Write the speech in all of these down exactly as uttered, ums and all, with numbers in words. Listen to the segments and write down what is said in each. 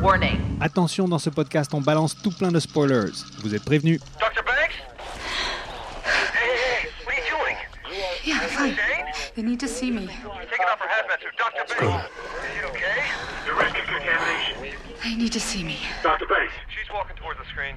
Warning. Attention, dans ce podcast, on balance tout plein de spoilers. Vous êtes prévenus. Doctor Banks? Hey, hey, hey, what are you doing? Yeah, I'm fine. Jane? They need to see me. Taking off her hat vest. Doctor Banks. Is he okay? The risk of contamination. They need to see me. Doctor Banks. She's walking towards the screen.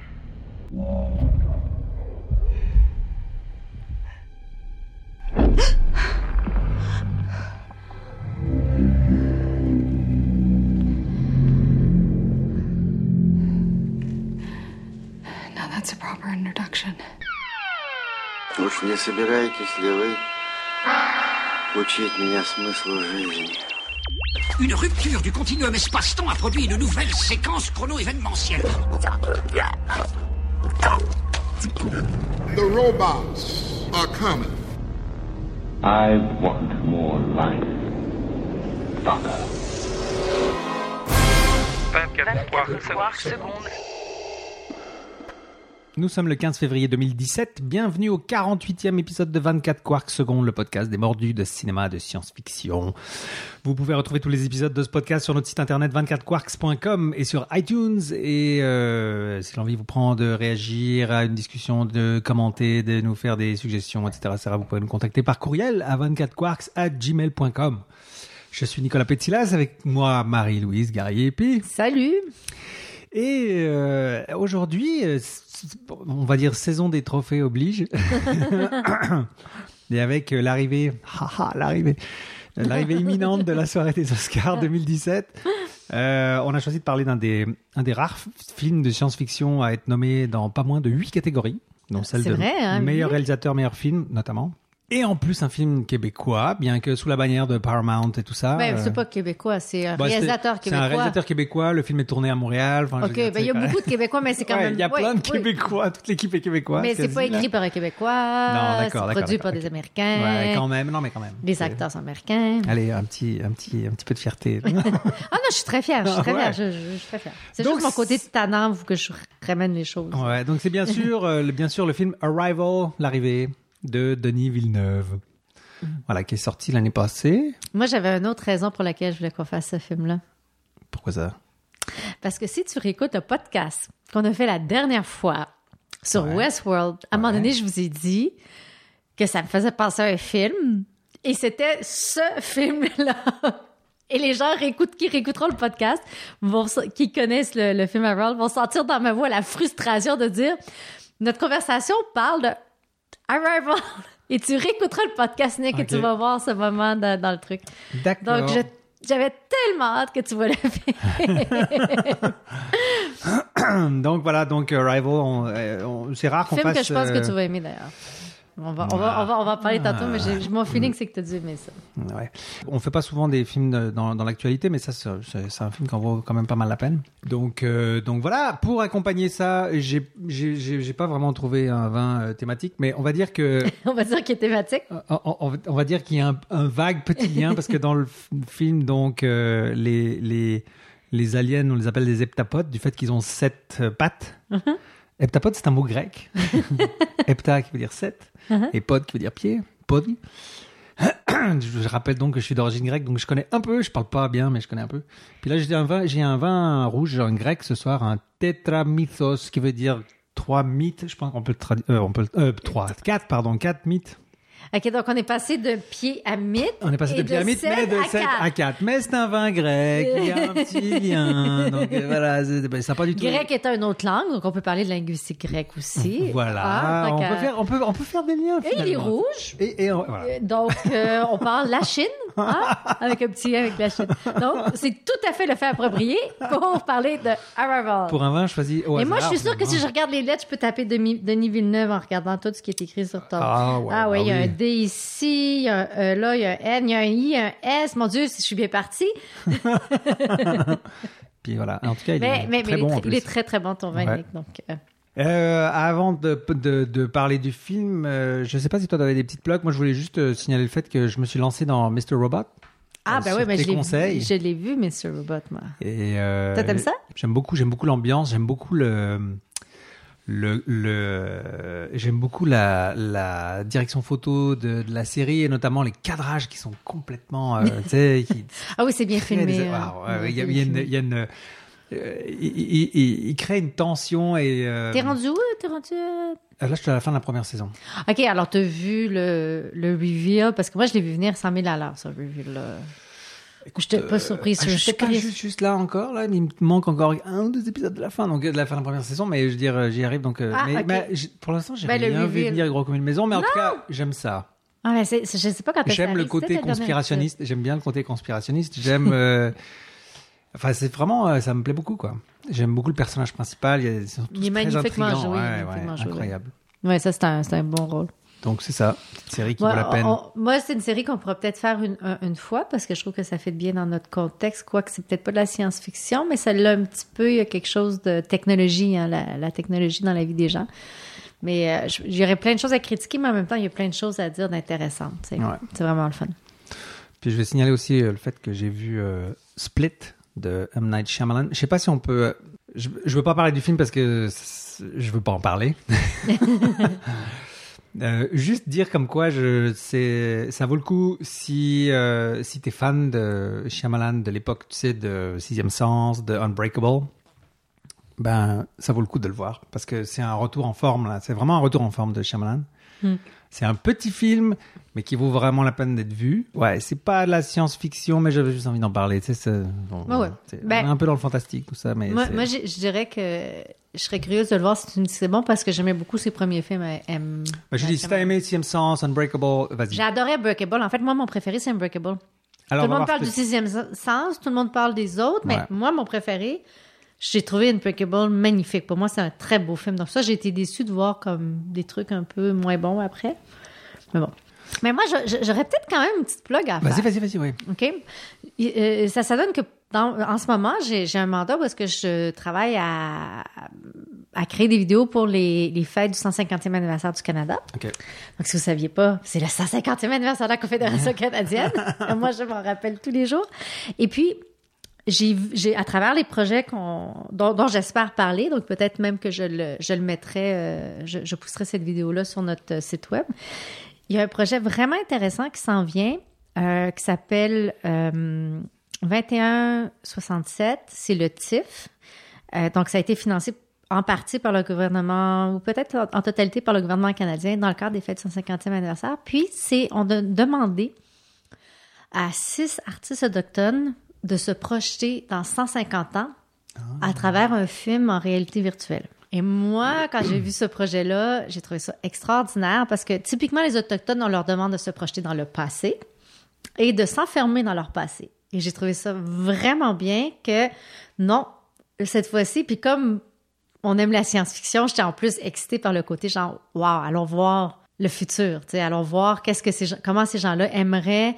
Now that's a proper introduction. Уж не собираетесь ли вы учить меня смыслу жизни? Une rupture du continuum espace-temps a produit une nouvelle séquence chrono-événementielle. The robots are coming. I want more life. Fucker. vingt-quatre quarks secondes. Nous sommes le quinze février deux mille dix-sept. Bienvenue au quarante-huitième épisode de vingt-quatre quarks secondes, le podcast des mordus de cinéma de science-fiction. Vous pouvez retrouver tous les épisodes de ce podcast sur notre site internet vingt-quatre quarks point com et sur iTunes. Et euh, si l'envie vous prend de réagir à une discussion, de commenter, de nous faire des suggestions, et cetera, et cetera, vous pouvez nous contacter par courriel à vingt-quatre quarks arobase gmail point com. Je suis Nicolas Petsilas, avec moi Marie-Louise Garrier-Épée. Salut. Et euh, aujourd'hui, on va dire saison des trophées oblige. Et avec l'arrivée, haha, l'arrivée, l'arrivée imminente de la soirée des Oscars deux mille dix-sept, euh, on a choisi de parler d'un des, un des rares films de science-fiction à être nommé dans pas moins de huit catégories, dont celle C'est de vrai, hein, meilleur oui. réalisateur, meilleur film notamment. Et en plus, un film québécois, bien que sous la bannière de Paramount et tout ça. Ben, euh, c'est pas québécois, c'est un bah, réalisateur c'est, québécois. C'est un réalisateur québécois. Le film est tourné à Montréal. Enfin, Ok, ben, il y a beaucoup de Québécois, mais c'est quand ouais, même... il y a ouais, plein de oui. Québécois. Toute l'équipe est québécoise. Mais c'est quasi, pas écrit là. par un Québécois. Non, d'accord, c'est d'accord, produit d'accord, par ok. des Américains. Ouais, quand même. Non, mais quand même. Les C'est- acteurs sont américains. Allez, un petit, un petit, un petit peu de fierté. Ah non, je suis très fière, je suis très Ouais. fière, je, je, je suis très fière. C'est Donc, juste mon côté tannant que je ramène les choses. Ouais, donc c'est bien sûr, euh, le, bien sûr le film Arrival, l'arrivée de Denis Villeneuve. Voilà, qui est sorti l'année passée. Moi, j'avais une autre raison pour laquelle je voulais qu'on fasse ce film-là. Pourquoi ça? Parce que si tu réécoutes un podcast qu'on a fait la dernière fois sur Ouais. Westworld, à un moment donné, je vous ai dit que ça me faisait penser à un film. Et c'était ce film-là. Et les gens réécoutent, qui réécouteront le podcast, vont, qui connaissent le, le film Arrival, vont sentir dans ma voix la frustration de dire notre conversation parle de Arrival. Et tu réécouteras le podcast, Nick, Ok. et tu vas voir ce moment dans, dans le truc. D'accord. Donc, je- j'avais tellement hâte que tu vois le film. Donc voilà, donc Arrival, on, euh, on- c'est rare qu'on Film fasse. que je pense que euh, tu vas aimer d'ailleurs. On va, on va, on va, on va en parler tantôt, mais j'ai, mon feeling, c'est que tu as dû aimer ça. Ouais. On fait pas souvent des films de- dans, dans l'actualité, mais ça, c'est, c'est- c'est un film qui en vaut quand même pas mal la peine. Donc, euh, donc voilà, pour accompagner ça, j'ai, j'ai, j'ai, j'ai pas vraiment trouvé un vin euh, thématique, mais on va dire que, On va dire qu'il est thématique. on, on- on va dire qu'il y a un, un vague petit lien parce que dans le f- film, donc euh, les, les, les aliens, on les appelle des heptapodes du fait qu'ils ont sept euh, pattes. Heptapode, c'est un mot grec. Hepta qui veut dire sept et pod qui veut dire pied. Pod. Je rappelle donc que je suis d'origine grecque, donc je connais un peu. Je parle pas bien, mais je connais un peu. Puis là, j'ai un vin, j'ai un vin rouge, un grec ce soir, un tétramythos qui veut dire trois mythes. Je pense qu'on peut le traduire. Euh, on peut le- euh, trois, quatre, pardon, quatre mythes. OK, donc on est passé de pied à mythe. On est passé et de pied à mythe, mais de à sept quatre. à quatre. Mais c'est un vin grec. Il y a un petit lien. Donc euh, voilà, c'est, ben, ça n'a pas du tout. Grec est une autre langue, donc on peut parler de linguistique grecque aussi. Voilà, Ah, on donc, peut euh, faire, on peut, on peut faire des liens. Et il est finalement. rouge. Et, et on- voilà. Euh, Donc, euh, on parle la Chine, hein, avec un petit lien avec la Chine. Donc, c'est tout à fait le fait approprié pour parler de Arrival. Pour un vin choisi au Et moi, je hasard, suis sûre que si je finalement. regarde les lettres, je peux taper Denis, Denis Villeneuve en regardant tout ce qui est écrit sur ton... Ah ouais, Ah ouais, bah il y a oui. un D ici, il y a un E là, il y a un N, il y a un I, un S. Mon Dieu, si je suis bien partie. Puis voilà, en tout cas, il Mais, est mais, très mais bon il, en est, plus. il est très, très bon, ton vin, Ouais. Nick. Donc, euh, Euh, avant de, de, de parler du film, euh, je sais pas si toi t'avais des petites plugs. Moi, je voulais juste euh, signaler le fait que je me suis lancé dans mister Robot. Ah, Euh, ben sur oui, mais tes je l'ai, conseils. vu, je l'ai vu, mister Robot, moi. Et euh, Toi, t'aimes ça? J'aime beaucoup, j'aime beaucoup l'ambiance, j'aime beaucoup le, le, le j'aime beaucoup la, la direction photo de, de la série et notamment les cadrages qui sont complètement, euh, tu sais, qui Ah oui, c'est bien très filmé. dés- euh, Ah, ouais, ouais, ouais, il y a, c'est il y a bien une, filmé. il y a une, euh, il, il, il, il crée une tension et... Euh, T'es rendu où? T'es rendu... euh, Là, je suis à la fin de la première saison. OK, alors t'as vu le, le reveal, parce que moi, je l'ai vu venir cent mille à l'heure, ce reveal-là. Je n'étais pas surprise. Euh, je suis pas juste, juste là encore, là, il me manque encore un ou deux épisodes de la fin, donc de la fin de la première saison, mais je veux dire, j'y arrive, donc... Euh, Ah, mais, okay. mais j'- pour l'instant, j'ai Ben, le rien vu reveal. venir gros comme une maison, mais en Non! tout cas, j'aime ça. Ah, mais c'est, c'est- je sais pas quand est-ce que ça J'aime le arrive. côté C'était le dernier conspirationniste, j'aime bien le côté conspirationniste, j'aime... euh, Enfin, c'est vraiment... euh, ça me plaît beaucoup, quoi. J'aime beaucoup le personnage principal, il, y a, ils sont tous Il est très magnifiquement intrigants. joué, Ouais, magnifiquement ouais, joué. incroyable. épisode. Ouais, ça, c'est un, c'est un bon rôle. Donc, c'est ça, petite série qui Moi, vaut la peine. on- moi, c'est une série qu'on pourrait peut-être faire une, un- une fois parce que je trouve que ça fait bien dans notre contexte, quoique c'est peut-être pas de la science-fiction, mais celle-là, un petit peu, il y a quelque chose de technologie, hein, la, la technologie dans la vie des gens. Mais euh, je- il y aurait plein de choses à critiquer, mais en même temps, il y a plein de choses à dire d'intéressantes. C'est, Ouais. c'est vraiment le fun. Puis je vais signaler aussi euh, le fait que j'ai vu euh, Split de M. Night Shyamalan. Je sais pas si on peut... euh, Je, je veux pas parler du film parce que c'est- je veux pas en parler. Euh, juste dire comme quoi je, c'est, ça vaut le coup si, euh, si t'es fan de Shyamalan de l'époque, tu sais, de Sixième Sens, de Unbreakable, ben, ça vaut le coup de le voir parce que c'est un retour en forme, là. C'est vraiment un retour en forme de Shyamalan. Mm. C'est un petit film, mais qui vaut vraiment la peine d'être vu. Ouais, c'est pas de la science-fiction, mais j'avais juste envie d'en parler. Tu sais, c'est, bon, Ah ouais. c'est- Ben, on est un peu dans le fantastique, tout ça, mais Moi, c'est- moi je, je dirais que je serais curieuse de le voir si tu me dis c'est bon parce que j'aimais beaucoup ses premiers films. à M. Ben, je dis, si t'as aimé Sixième Sens, Unbreakable, vas-y. J'ai adoré Unbreakable. En fait, moi, mon préféré, c'est Unbreakable. Alors, tout on le va monde voir parle ce du que- sixième sens, tout le monde parle des autres, mais Ouais. moi, mon préféré, j'ai trouvé Unbreakable magnifique. Pour moi, c'est un très beau film. Donc ça, j'ai été déçue de voir comme des trucs un peu moins bons après. Mais bon. Mais moi, je- je- j'aurais peut-être quand même une petite plug à faire. Vas-y, vas-y, vas-y, oui. OK? Et, euh, ça, ça donne que dans, en ce moment, j'ai, j'ai un mandat où est-ce que je travaille à, à créer des vidéos pour les, les fêtes du cent cinquantième anniversaire du Canada. OK. Donc, si vous ne saviez pas, c'est le cent cinquantième anniversaire de la Confédération canadienne. Moi, je m'en rappelle tous les jours. Et puis, j'ai, j'ai à travers les projets qu'on, dont, dont j'espère parler, donc peut-être même que je le, je le mettrai, euh, je, je pousserai cette vidéo-là sur notre euh, site web. Il y a un projet vraiment intéressant qui s'en vient, euh, qui s'appelle euh, vingt et un soixante-sept. C'est le T I F. Euh, donc, ça a été financé en partie par le gouvernement, ou peut-être en, en totalité par le gouvernement canadien dans le cadre des fêtes du cent cinquantième anniversaire. Puis, c'est, on a demandé à six artistes autochtones de se projeter dans cent cinquante ans à travers un film en réalité virtuelle. Et moi, quand j'ai vu ce projet-là, j'ai trouvé ça extraordinaire parce que typiquement, les Autochtones, on leur demande de se projeter dans le passé et de s'enfermer dans leur passé. Et j'ai trouvé ça vraiment bien que non, cette fois-ci, puis comme on aime la science-fiction, j'étais en plus excitée par le côté genre, wow, allons voir le futur, tu sais, allons voir qu'est-ce que ces gens, comment ces gens-là aimeraient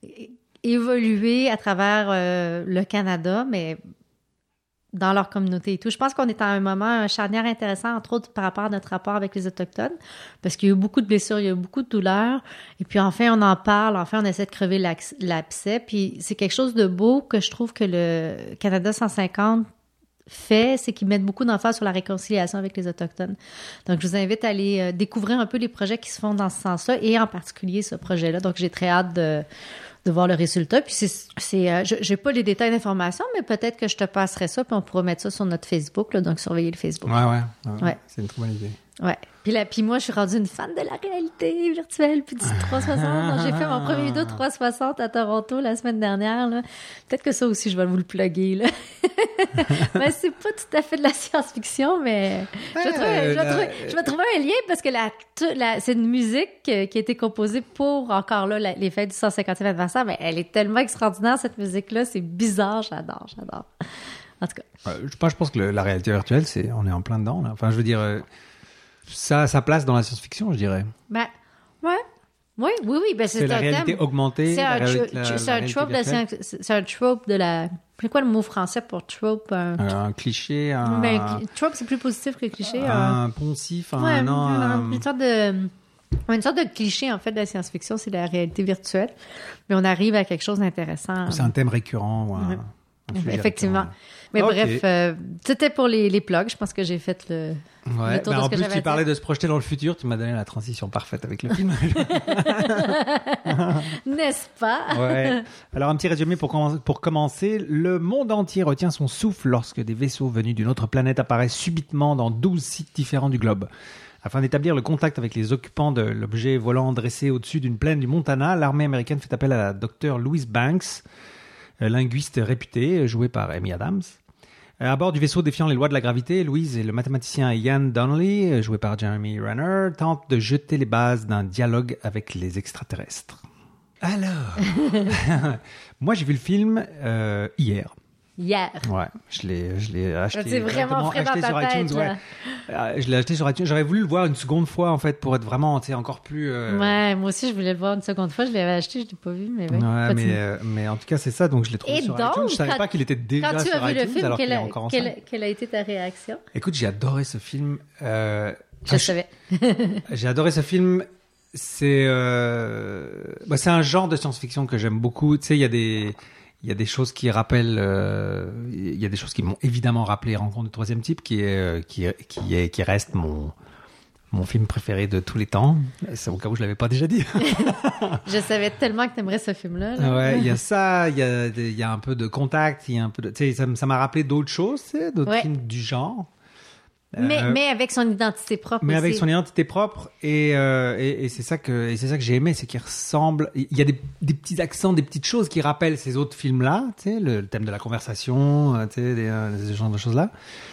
évoluer à travers euh, le Canada, mais dans leur communauté et tout. Je pense qu'on est à un moment, un charnière intéressant, entre autres par rapport à notre rapport avec les Autochtones, parce qu'il y a eu beaucoup de blessures, il y a eu beaucoup de douleurs, et puis enfin, on en parle, enfin, on essaie de crever l'ax- l'abcès, puis c'est quelque chose de beau que je trouve que le Canada cent cinquante fait, c'est qu'ils mettent beaucoup d'emphase sur la réconciliation avec les Autochtones. Donc, je vous invite à aller euh, découvrir un peu les projets qui se font dans ce sens-là, et en particulier ce projet-là. Donc, j'ai très hâte de de voir le résultat. Puis c'est, c'est euh, je j'ai pas les détails d'information, mais peut-être que je te passerai ça, puis on pourra mettre ça sur notre Facebook, là, donc surveiller le Facebook. Ouais, ouais, ouais. Ouais. C'est une très bonne idée. Ouais. Puis là, puis moi, je suis rendue une fan de la réalité virtuelle, puis du trois cent soixante. Donc, j'ai fait mon premier vidéo trois cent soixante à Toronto la semaine dernière, là. Peut-être que ça aussi, je vais vous le plugger, là. Mais c'est pas tout à fait de la science-fiction, mais je vais, trouver, je, vais la- trouver, je vais trouver un lien parce que la, tu- la, c'est une musique qui a été composée pour, encore là, la- les fêtes du cent cinquantième anniversaire, mais elle est tellement extraordinaire, cette musique-là. C'est bizarre, j'adore, j'adore. En tout cas. Euh, je, pense- je pense que le- la réalité virtuelle, c'est, on est en plein dedans, là. Enfin, je veux dire, euh, ça a sa place dans la science-fiction, je dirais. Ben, ouais. Oui, oui, oui. Ben, c'est, C'est la un réalité thème. augmentée. C'est la un, réalité- tro- la- c'est la un réalité trope de la virtuelle. science. C'est c'est un trope de la. C'est quoi le mot français pour trope? Un, Euh, un cliché, un, ben, cli- trope, c'est plus positif que cliché. un poncif, un, ouais, non, une, un- une sorte de. Une sorte de cliché, en fait, de la science-fiction, c'est la réalité virtuelle. Mais on arrive à quelque chose d'intéressant. c'est un thème récurrent ou un, Ouais. un sujet Effectivement. récurrent. Mais Ok. bref, euh, c'était pour les, les plugs. Je pense que j'ai fait le, Ouais. le tour Bah, de en ce que plus, j'avais à tu dire. parlais de se projeter dans le futur. Tu m'as donné la transition parfaite avec le film. N'est-ce pas? Ouais. Alors, un petit résumé pour, commen- pour commencer. Le monde entier retient son souffle lorsque des vaisseaux venus d'une autre planète apparaissent subitement dans douze sites différents du globe. Afin d'établir le contact avec les occupants de l'objet volant dressé au-dessus d'une plaine du Montana, l'armée américaine fait appel à la docteure Louise Banks, euh, linguiste réputée, jouée par Amy Adams. Euh, À bord du vaisseau défiant les lois de la gravité, Louise et le mathématicien Ian Donnelly, euh, joué par Jeremy Renner, tentent de jeter les bases d'un dialogue avec les extraterrestres. Alors, moi j'ai vu le film euh, hier. Hier. Ouais, je l'ai, je l'ai acheté. C'est vraiment directement frais dans acheté ta sur tête, iTunes, ouais. là. Euh, Je l'ai acheté sur iTunes. J'aurais voulu le voir une seconde fois en fait pour être vraiment, tu sais, encore plus. euh, Ouais, moi aussi, je voulais le voir une seconde fois. Je l'avais acheté, je l'ai pas vu, mais ouais. Ouais, continue. mais, euh, mais en tout cas, c'est ça. Donc, je l'ai trouvé Et sur donc, iTunes. Je savais quand- pas qu'il était déjà Quand tu sur as vu iTunes, le film, alors qu'il quelle est a, encore en quelle, salle. quelle a été ta réaction? Écoute, j'ai adoré ce film. Euh, Je ah, savais. J'ai adoré ce film. C'est, euh, bah, c'est un genre de science-fiction que j'aime beaucoup. Tu sais, il y a des, il y a des choses qui rappellent, euh, il y a des choses qui m'ont évidemment rappelé Rencontre du troisième type, qui est, euh, qui est, qui est, qui reste mon, mon film préféré de tous les temps. C'est au cas où je l'avais pas déjà dit. Je savais tellement que t'aimerais ce film-là. là. Ouais, il y a ça, il y a, il y a un peu de contact, il y a un peu de, tu sais, ça, m- ça m'a rappelé d'autres choses, tu sais, d'autres Ouais. films du genre. Mais, Euh, mais avec son identité propre mais avec aussi. son identité propre et, euh, et, et c'est ça que et c'est ça que j'ai aimé, c'est qu'il ressemble. Il y a des, des petits accents, des petites choses qui rappellent ces autres films-là, tu sais, le, le thème de la conversation, euh, tu sais, des, euh, ce genre de choses-là.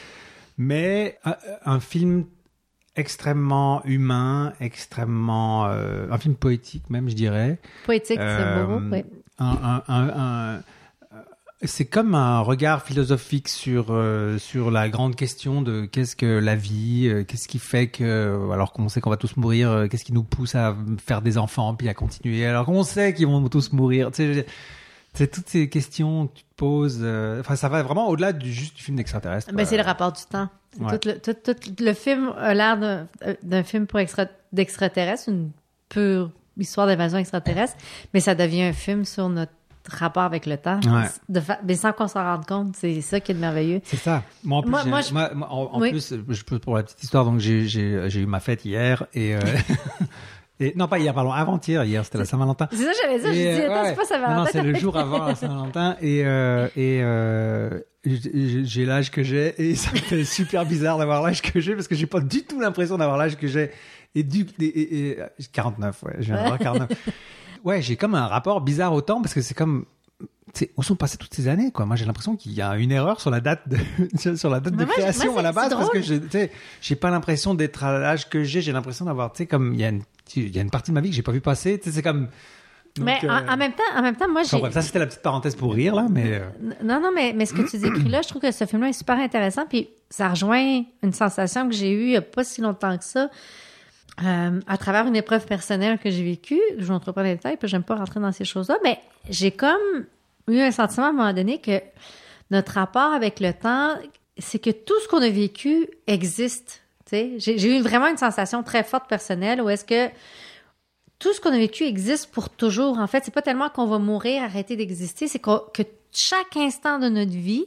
Mais un, un film extrêmement humain, extrêmement euh, un film poétique même, je dirais. Poétique, c'est Euh, beau, oui. un, un, un, un- c'est comme un regard philosophique sur euh, sur la grande question de qu'est-ce que la vie, euh, qu'est-ce qui fait que, alors qu'on sait qu'on va tous mourir, euh, qu'est-ce qui nous pousse à faire des enfants puis à continuer alors qu'on sait qu'ils vont tous mourir. Tu sais, c'est toutes ces questions que tu te poses. euh, Enfin, ça va vraiment au-delà du juste du film d'extraterrestre. Ben, quoi. c'est le rapport du temps. C'est Ouais. Tout, le, tout, tout le film a l'air d'un, d'un film pour extra, d'extraterrestres, une pure histoire d'invasion extraterrestre, mais ça devient un film sur notre rapport avec le temps. Ouais. De fa- mais sans qu'on s'en rende compte, c'est ça qui est merveilleux. C'est ça. Moi, en plus, Moi- j'ai- moi, je- moi- moi, en, en Oui. plus, je peux pour la petite histoire, donc j'ai j'ai j'ai eu ma fête hier et, euh, et non pas hier, pardon, avant-hier. Hier, c'était la Saint-Valentin. C'est ça que j'allais dire. Je Et, dis, euh, attends, ouais. c'est pas ça Non, va non, c'est le jour avant la Saint-Valentin et euh, et euh, j'ai j'ai l'âge que j'ai et ça me fait super bizarre d'avoir l'âge que j'ai parce que j'ai pas du tout l'impression d'avoir l'âge que j'ai et du et, et, et- quarante-neuf, ouais, je viens d'avoir quarante-neuf. Ouais, j'ai comme un rapport bizarre au temps parce que c'est comme c'est où sont passées toutes ces années quoi. Moi j'ai l'impression qu'il y a une erreur sur la date de sur la date Mais de moi, création moi, à la c'est- base c'est parce que drôle. j'ai tu sais j'ai pas l'impression d'être à l'âge que j'ai, j'ai l'impression d'avoir tu sais comme il y a une il y a une partie de ma vie que j'ai pas vu passer, tu sais c'est comme donc, Mais en, euh, en même temps, en même temps, moi, enfin, j'ai. bref, ça c'était la petite parenthèse pour rire là mais euh, Non, non, mais, mais ce que tu décris là, je trouve que ce film-là est super intéressant. Puis ça rejoint une sensation que j'ai eue il n'y a pas si longtemps que ça, euh, à travers une épreuve personnelle que j'ai vécue. Je ne montre pas les détails, puis j'aime pas rentrer dans ces choses-là. Mais j'ai comme eu un sentiment à un moment donné que notre rapport avec le temps, c'est que tout ce qu'on a vécu existe. Tu sais, j'ai, j'ai eu vraiment une sensation très forte personnelle où est-ce que tout ce qu'on a vécu existe pour toujours. En fait, c'est pas tellement qu'on va mourir, arrêter d'exister, c'est qu'on- que chaque instant de notre vie,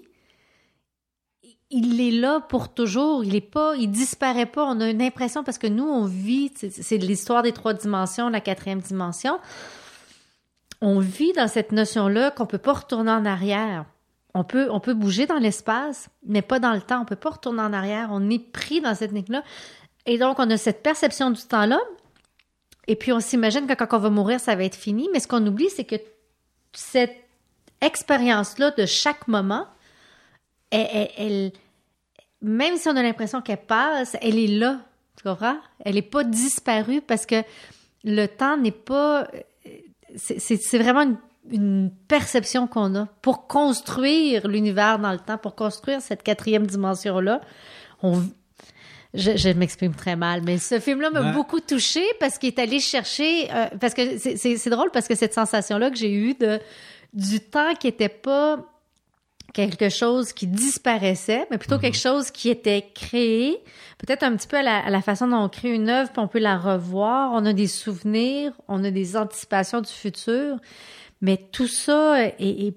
il est là pour toujours. Il est pas, il disparaît pas. On a une impression parce que nous, on vit, c'est, c'est l'histoire des trois dimensions, la quatrième dimension. On vit dans cette notion-là qu'on peut pas retourner en arrière. On peut, on peut bouger dans l'espace, mais pas dans le temps. On peut pas retourner en arrière. On est pris dans cette technique-là. Et donc, on a cette perception du temps-là. Et puis, on s'imagine que quand on va mourir, ça va être fini. Mais ce qu'on oublie, c'est que cette expérience-là de chaque moment, elle, elle- elle- même si on a l'impression qu'elle passe, elle est là. Tu comprends? Elle n'est pas disparue parce que le temps n'est pas... C'est, c'est, c'est vraiment une, une perception qu'on a. Pour construire l'univers dans le temps, pour construire cette quatrième dimension-là, on... Je, je m'exprime très mal, mais ce film-là m'a Ouais. beaucoup touchée parce qu'il est allé chercher... euh, parce que c'est, c'est, c'est drôle parce que cette sensation-là que j'ai eue de, du temps qui n'était pas quelque chose qui disparaissait, mais plutôt quelque chose qui était créé, peut-être un petit peu à la, à la façon dont on crée une œuvre, puis on peut la revoir, on a des souvenirs, on a des anticipations du futur, mais tout ça est, est- est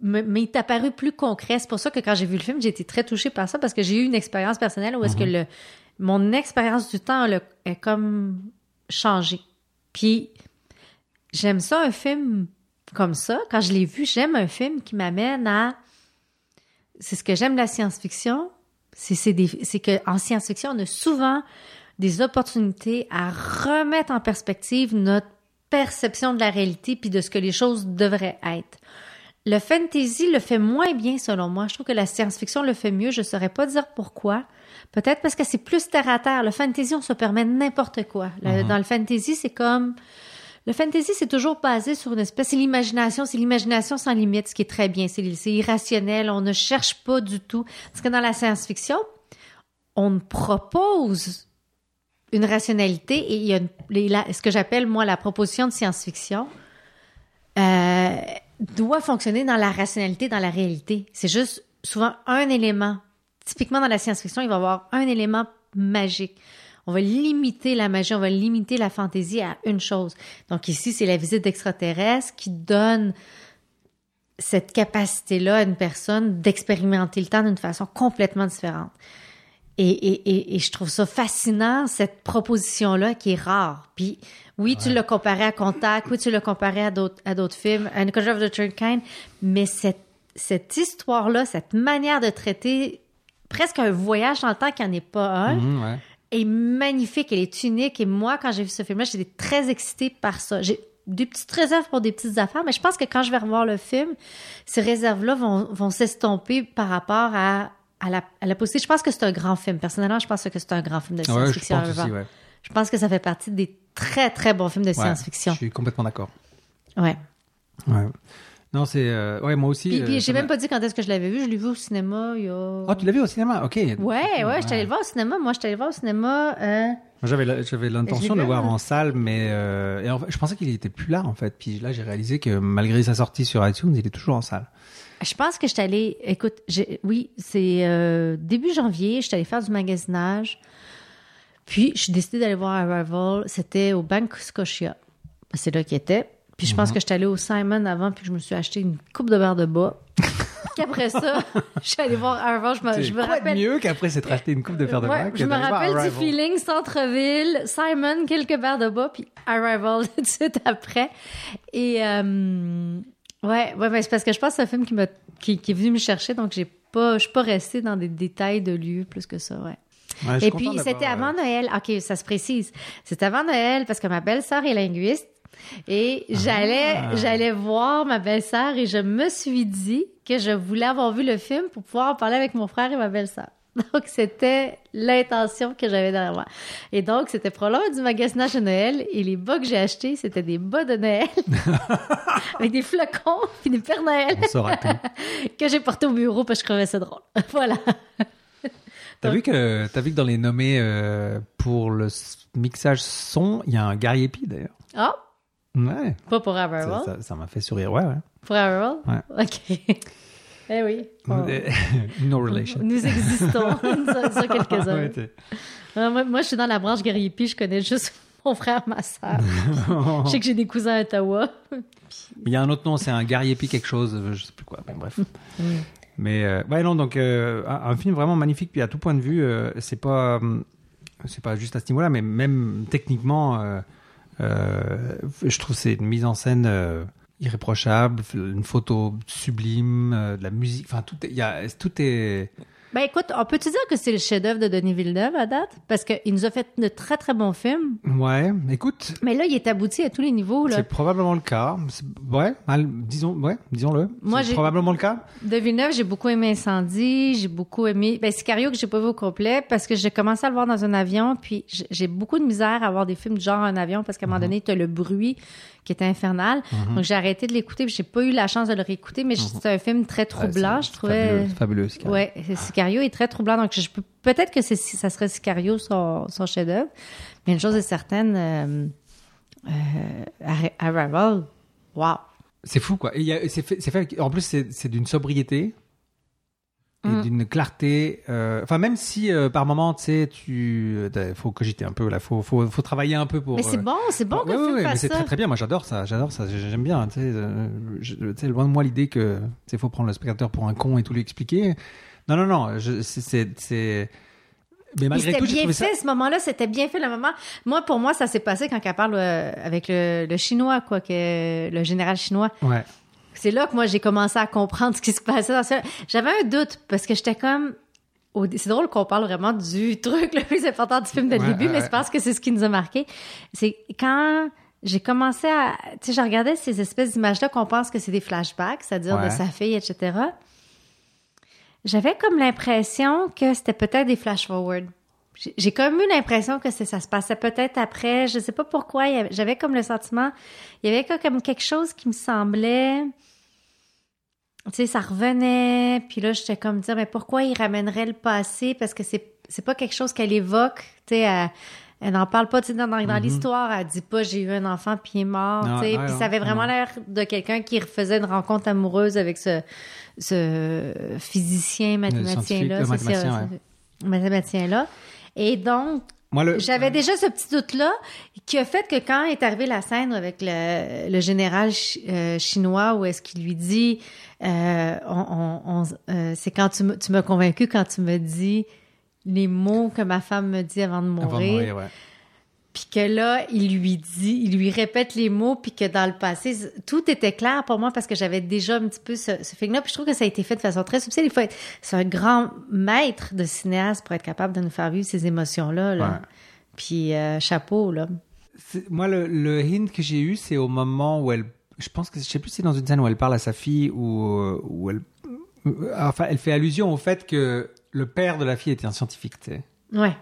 m'est apparu plus concret. C'est pour ça que quand j'ai vu le film, j'ai été très touchée par ça parce que j'ai eu une expérience personnelle où est-ce mm-hmm. que le, mon expérience du temps a comme changé. Puis, j'aime ça, un film comme ça. Quand je l'ai vu, j'aime un film qui m'amène à... C'est ce que j'aime de la science-fiction, c'est, c'est, des, c'est qu'en science-fiction, on a souvent des opportunités à remettre en perspective notre perception de la réalité puis de ce que les choses devraient être. Le fantasy le fait moins bien, selon moi. Je trouve que la science-fiction le fait mieux. Je ne saurais pas dire pourquoi. Peut-être parce que c'est plus terre-à-terre. Le fantasy, on se permet n'importe quoi. Le, mm-hmm. Dans le fantasy, c'est comme... Le fantasy, c'est toujours basé sur une espèce... C'est l'imagination. C'est l'imagination sans limite, ce qui est très bien. C'est, c'est irrationnel. On ne cherche pas du tout. Parce que dans la science-fiction, on propose une rationalité et il y a une, les, la, ce que j'appelle, moi, la proposition de science-fiction euh, doit fonctionner dans la rationalité, dans la réalité. C'est juste souvent un élément. Typiquement, dans la science-fiction, il va y avoir un élément magique. On va limiter la magie, on va limiter la fantaisie à une chose. Donc ici, c'est la visite d'extraterrestres qui donne cette capacité-là à une personne d'expérimenter le temps d'une façon complètement différente. Et, et, et, et je trouve ça fascinant, cette proposition-là qui est rare. Puis oui, ouais. tu l'as comparé à Contact, oui, tu l'as comparé à d'autres, à d'autres films, An Encounter of the Third Kind, mais cette, cette histoire-là, cette manière de traiter presque un voyage dans le temps qui n'en est pas un, mmh, ouais. est magnifique, elle est unique. Et moi, quand j'ai vu ce film-là, j'étais très excitée par ça. J'ai des petites réserves pour des petites affaires, mais je pense que quand je vais revoir le film, ces réserves-là vont, vont s'estomper par rapport à À la, à la possibilité. Je pense que c'est un grand film. Personnellement, je pense que c'est un grand film de science-fiction. Ouais, je pense aussi, ouais. Je pense que ça fait partie des très, très bons films de ouais, science-fiction. Je suis complètement d'accord. Ouais. Ouais. Non, c'est... Euh, ouais, moi aussi... Puis, puis euh, j'ai m'a... même pas dit quand est-ce que je l'avais vu. Je l'ai vu au cinéma il y a... Oh, tu l'as vu au cinéma? OK. Ouais, ouais, ouais. Je suis allée le voir au cinéma. Moi, je suis allée le voir au cinéma... Euh... Moi, j'avais, j'avais l'intention de le voir en salle, mais euh, et en fait, je pensais qu'il était plus là, en fait. Puis là, j'ai réalisé que malgré sa sortie sur iTunes, il est toujours en salle. Je pense que je suis allée... Écoute, j'ai, oui, c'est euh, début janvier, je suis allée faire du magasinage. Puis, je suis décidée d'aller voir Arrival. C'était au Bank Scotia. C'est là qu'il était. Puis, je pense mm-hmm. que je suis allée au Simon avant, puis je me suis acheté une coupe de verre de bas. Puis après ça, je suis allée voir Arrival. Je me, je me quoi rappelle... de mieux qu'après s'être acheté une coupe de verre de ouais, bas? Je me rappelle du feeling centre-ville, Simon, quelques verres de bas, puis Arrival tout de suite après. Et... Euh... Ouais, ouais, mais c'est parce que je pense que c'est un film qui m'a qui, qui est venu me chercher, donc j'ai pas, je suis pas restée dans des détails de lieux plus que ça, ouais. ouais Et puis c'était avant euh... Noël. Ok, ça se précise. C'était avant Noël parce que ma belle-sœur est linguiste et j'allais, ah. j'allais voir ma belle-sœur et je me suis dit que je voulais avoir vu le film pour pouvoir en parler avec mon frère et ma belle-sœur. Donc, c'était l'intention que j'avais derrière moi. Et donc, c'était probablement du magasinage de Noël. Et les bas que j'ai achetés, c'était des bas de Noël. avec des flocons puis des Pères Noël. On saura tout. que j'ai porté au bureau parce que je trouvais ça drôle. voilà. T'as, donc, vu que, t'as vu que dans les nommés euh, pour le mixage son, il y a un Gary Pee, d'ailleurs. Ah! Ouais. Pas pour Arrival? Ça, ça, ça m'a fait sourire, ouais, ouais. Pour Arrival? Ouais. OK. Eh oui. Oh. No relation. Nous existons. ça, ça quelques-uns. Ouais, euh, moi, moi, je suis dans la branche Gary Pee. Je connais juste mon frère, ma sœur. Je sais que j'ai des cousins à Ottawa. Il y a un autre nom, c'est un Gary Pee quelque chose, je sais plus quoi. Bon, bref. Mm. Mais euh, ouais, non, donc euh, un, un film vraiment magnifique. Puis à tout point de vue, euh, c'est pas, euh, c'est pas juste à ce niveau-là, mais même techniquement, euh, euh, je trouve que c'est une mise en scène. Euh, irréprochable, une photo sublime, euh, de la musique, enfin tout est, y a, tout est... Ben écoute, on peut-tu dire que c'est le chef-d'œuvre de Denis Villeneuve à date? Parce qu'il nous a fait de très très bons films. Ouais, écoute... Mais là, il est abouti à tous les niveaux. Là. C'est probablement le cas. C'est, ouais, disons, ouais, disons-le. Moi, c'est j'ai, probablement le cas. De Villeneuve, j'ai beaucoup aimé Incendie, j'ai beaucoup aimé... Ben Sicario que j'ai pas vu au complet parce que j'ai commencé à le voir dans un avion, puis j'ai beaucoup de misère à voir des films du genre un avion parce qu'à un moment donné, t'as le bruit qui était infernal. Mm-hmm. Donc, j'ai arrêté de l'écouter, puis j'ai pas eu la chance de le réécouter, mais mm-hmm. c'est un film très troublant, ouais, je trouvais. Fabuleux, fabuleux Sicario. Ouais, Sicario est très troublant, donc je peux, peut-être que c'est, ça serait Sicario son, son chef-d'œuvre, mais une chose est certaine, euh, euh, Arrival, wow. C'est fou, quoi. Et y a, c'est fait, c'est fait, en plus, c'est, c'est d'une sobriété. et Mm. d'une clarté. euh, Enfin, même si euh, par moment, tu sais, tu, il faut cogiter un peu là, faut, faut, faut travailler un peu pour. Mais c'est euh, bon, c'est bon que ouais, le ouais, film ouais, mais fasse c'est ça. très très bien. Moi, j'adore ça, j'adore ça. j'ai- J'aime bien. Tu sais, euh, je- tu sais, loin de moi l'idée que, tu sais, faut prendre le spectateur pour un con et tout lui expliquer. Non, non, non. je- C'est, c'est, c'est... Mais Mais malgré c'était tout, j'ai bien trouvé fait, ça. ce moment-là, c'était bien fait, le moment. Moi, pour moi, ça s'est passé quand elle parle euh, avec le, le chinois, quoi, que, le général chinois. Ouais. C'est là que moi, j'ai commencé à comprendre ce qui se passait dans ça. J'avais un doute, parce que j'étais comme... au- C'est drôle qu'on parle vraiment du truc le plus important du film dès le Ouais, début, ouais, mais ouais. c'est parce que c'est ce qui nous a marqué. C'est quand j'ai commencé à... Tu sais, je regardais ces espèces d'images-là qu'on pense que c'est des flashbacks, c'est-à-dire Ouais. de sa fille, et cetera. J'avais comme l'impression que c'était peut-être des flash-forward. J'ai j'ai comme eu l'impression que c'est- ça se passait peut-être après. Je sais pas pourquoi. il y avait- J'avais comme le sentiment... Il y avait comme quelque chose qui me semblait... Tu sais, ça revenait, puis là, j'étais comme dire, mais pourquoi il ramènerait le passé? Parce que c'est c'est pas quelque chose qu'elle évoque, tu sais, elle, elle n'en parle pas, tu sais, dans, dans Mhm. l'histoire, elle dit pas, j'ai eu un enfant, puis il est mort, Non, tu sais, ouais, puis non, ça avait vraiment non. l'air de quelqu'un qui refaisait une rencontre amoureuse avec ce, ce physicien, mathématicien-là, scientifique, le c'est mathématicien, ça, ouais. ce mathématicien-là. Et donc, Moi, le. j'avais déjà ce petit doute-là qui a fait que quand est arrivée la scène avec le, le général chi- euh, chinois où est-ce qu'il lui dit euh, on, on, on- euh, c'est quand tu me- tu m'as convaincu quand tu me dis les mots que ma femme me dit avant de Avant de mourir, mourir, ouais. puis que là il lui dit, il lui répète les mots, puis que dans le passé tout était clair pour moi parce que j'avais déjà un petit peu ce, ce film-là, puis je trouve que ça a été fait de façon très subtile. Il faut être, c'est un grand maître de cinéaste pour être capable de nous faire vivre ces émotions-là, là. Ouais. Puis euh, chapeau, là. C'est- Moi, le, le hint que j'ai eu, c'est au moment où elle. Je pense que je sais plus si c'est dans une scène où elle parle à sa fille ou euh, où elle. euh, Enfin, elle fait allusion au fait que le père de la fille était un scientifique. Tu sais. Ouais.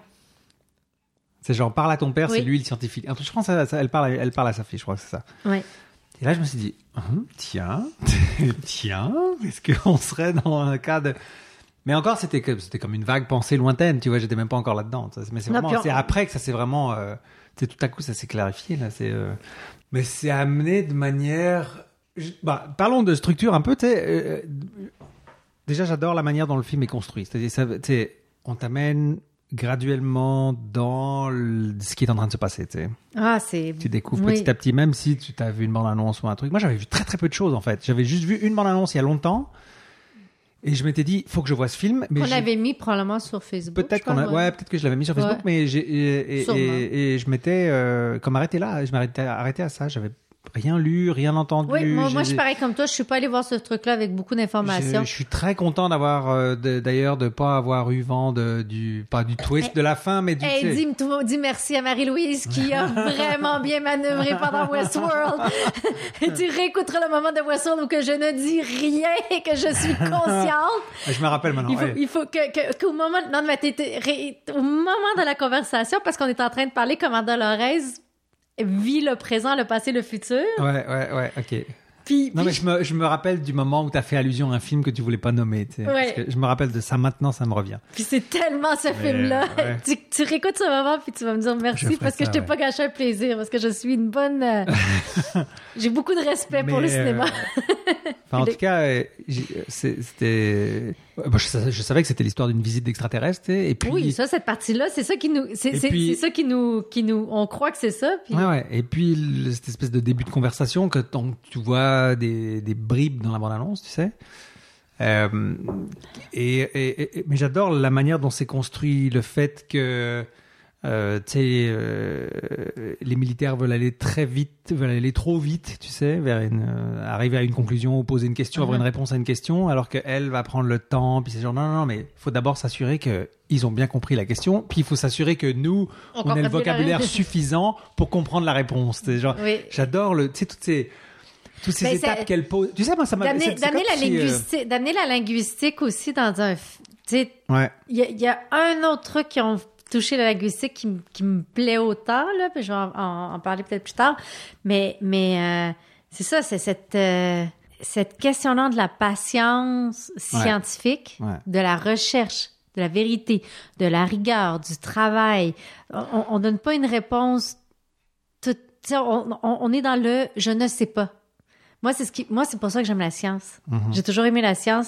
C'est genre parle à ton père, Oui. c'est lui le scientifique. Un truc, je pense que ça- elle parle, à- elle parle à sa fille. Je crois que c'est ça. Ouais. Et là, je me suis dit, Hum, tiens, tiens, est-ce qu'on serait dans un cas de. Mais encore, c'était comme, c'était comme une vague pensée lointaine, tu vois, j'étais même pas encore là-dedans. Mais c'est Non, vraiment, puis on- c'est après que ça s'est vraiment, euh, tu sais, tout à coup, ça s'est clarifié, là, c'est, euh, mais c'est amené de manière, je- bah, parlons de structure un peu, tu sais, euh, déjà, j'adore la manière dont le film est construit. C'est-à-dire, ça, tu sais, on t'amène graduellement dans le- ce qui est en train de se passer, tu sais. Ah, c'est... Tu découvres Oui. petit à petit, même si tu t'as vu une bande-annonce ou un truc. Moi, j'avais vu très très peu de choses, en fait. J'avais juste vu une bande-annonce il y a longtemps. Et je m'étais dit, faut que je vois ce film. Mais On j'ai- l'avait mis probablement sur Facebook. peut-être je qu'on a, crois, ouais, peut-être que je l'avais mis sur Facebook, Ouais. mais j'ai, et, et, Sûrement. et, et je m'étais, euh, comme arrêté là, je m'arrêtais arrêté à ça. J'avais rien lu, rien entendu. Oui, moi, moi, je J'ai- suis pareil comme toi. Je suis pas allée voir ce truc-là avec beaucoup Je, d'informations. je suis très content d'avoir, euh, de- d'ailleurs, de pas avoir eu vent de, du, pas du twist de la fin, mais du, Hey, tu sais, dis, tout- dis merci à Marie-Louise qui a vraiment bien manœuvré pendant Westworld. Et tu réécouteras le moment de Westworld où que je ne dis rien et que je suis consciente. je me rappelle maintenant. Il faut, ouais. il faut que, que- qu'au moment, non, mais t'es- t'es- ré- au moment de la conversation, parce qu'on est en train de parler comment Dolores vit le présent, le passé, le futur. Ouais, ouais, ouais, ok. Puis, Non, puis mais je me, je me rappelle du moment où tu as fait allusion à un film que tu voulais pas nommer. Tu sais, Ouais. parce que je me rappelle de ça maintenant, ça me revient. Puis c'est tellement ce Mais, film-là. ouais. Tu, tu réécoutes ce moment, puis tu vas me dire merci Je ferai parce que ça, je t'ai ouais. pas gâché un plaisir, parce que je suis une bonne... euh, J'ai beaucoup de respect pour Mais, le cinéma. euh, Enfin, en tout cas, euh, j'ai- c'est- c'était. Ouais, bon, je, sa- je savais que c'était l'histoire d'une visite d'extraterrestres, tu sais, et puis. Oui, ça, cette partie-là, c'est ça qui nous... C'est Et c'est- puis- c'est ça qui nous, qui nous... On croit que c'est ça, puis... Ouais, ouais. Et puis, le- cette espèce de début de conversation que t'en- tu vois des, des bribes dans la bande-annonce, tu sais. Euh, et, et- et- mais j'adore la manière dont c'est construit, le fait que euh, tu sais, euh, les militaires veulent aller très vite, veulent aller trop vite, tu sais, vers une, euh, arriver à une conclusion, ou poser une question, avoir Mhm. une réponse à une question, alors qu'elle va prendre le temps, puis c'est genre non, non, non, mais il faut d'abord s'assurer que ils ont bien compris la question, puis il faut s'assurer que nous, On on, comprend a le bien la vocabulaire réponse. suffisant pour comprendre la réponse. C'est genre, Oui. j'adore le, tu sais, toutes ces, toutes ces Ben, étapes c'est- qu'elle pose. Tu sais, moi, ça m'a. D'amener c'est- c'est d'amener comme la, si, euh, linguistique, d'amener la linguistique aussi dans un... f- Tu sais, Ouais. il y a, il y a un autre truc qui ont touché la linguistique qui, m- qui me plaît autant, là, puis je vais en, en- en parler peut-être plus tard, mais, mais euh, c'est ça, c'est cette, euh, cette question-là de la patience scientifique, Ouais. de la recherche, de la vérité, de la rigueur, du travail. On, on donne pas une réponse toute... tu sais, On, on, on est dans le « je ne sais pas ». Moi, c'est ce qui, moi, c'est pour ça que j'aime la science. Mhm. J'ai toujours aimé la science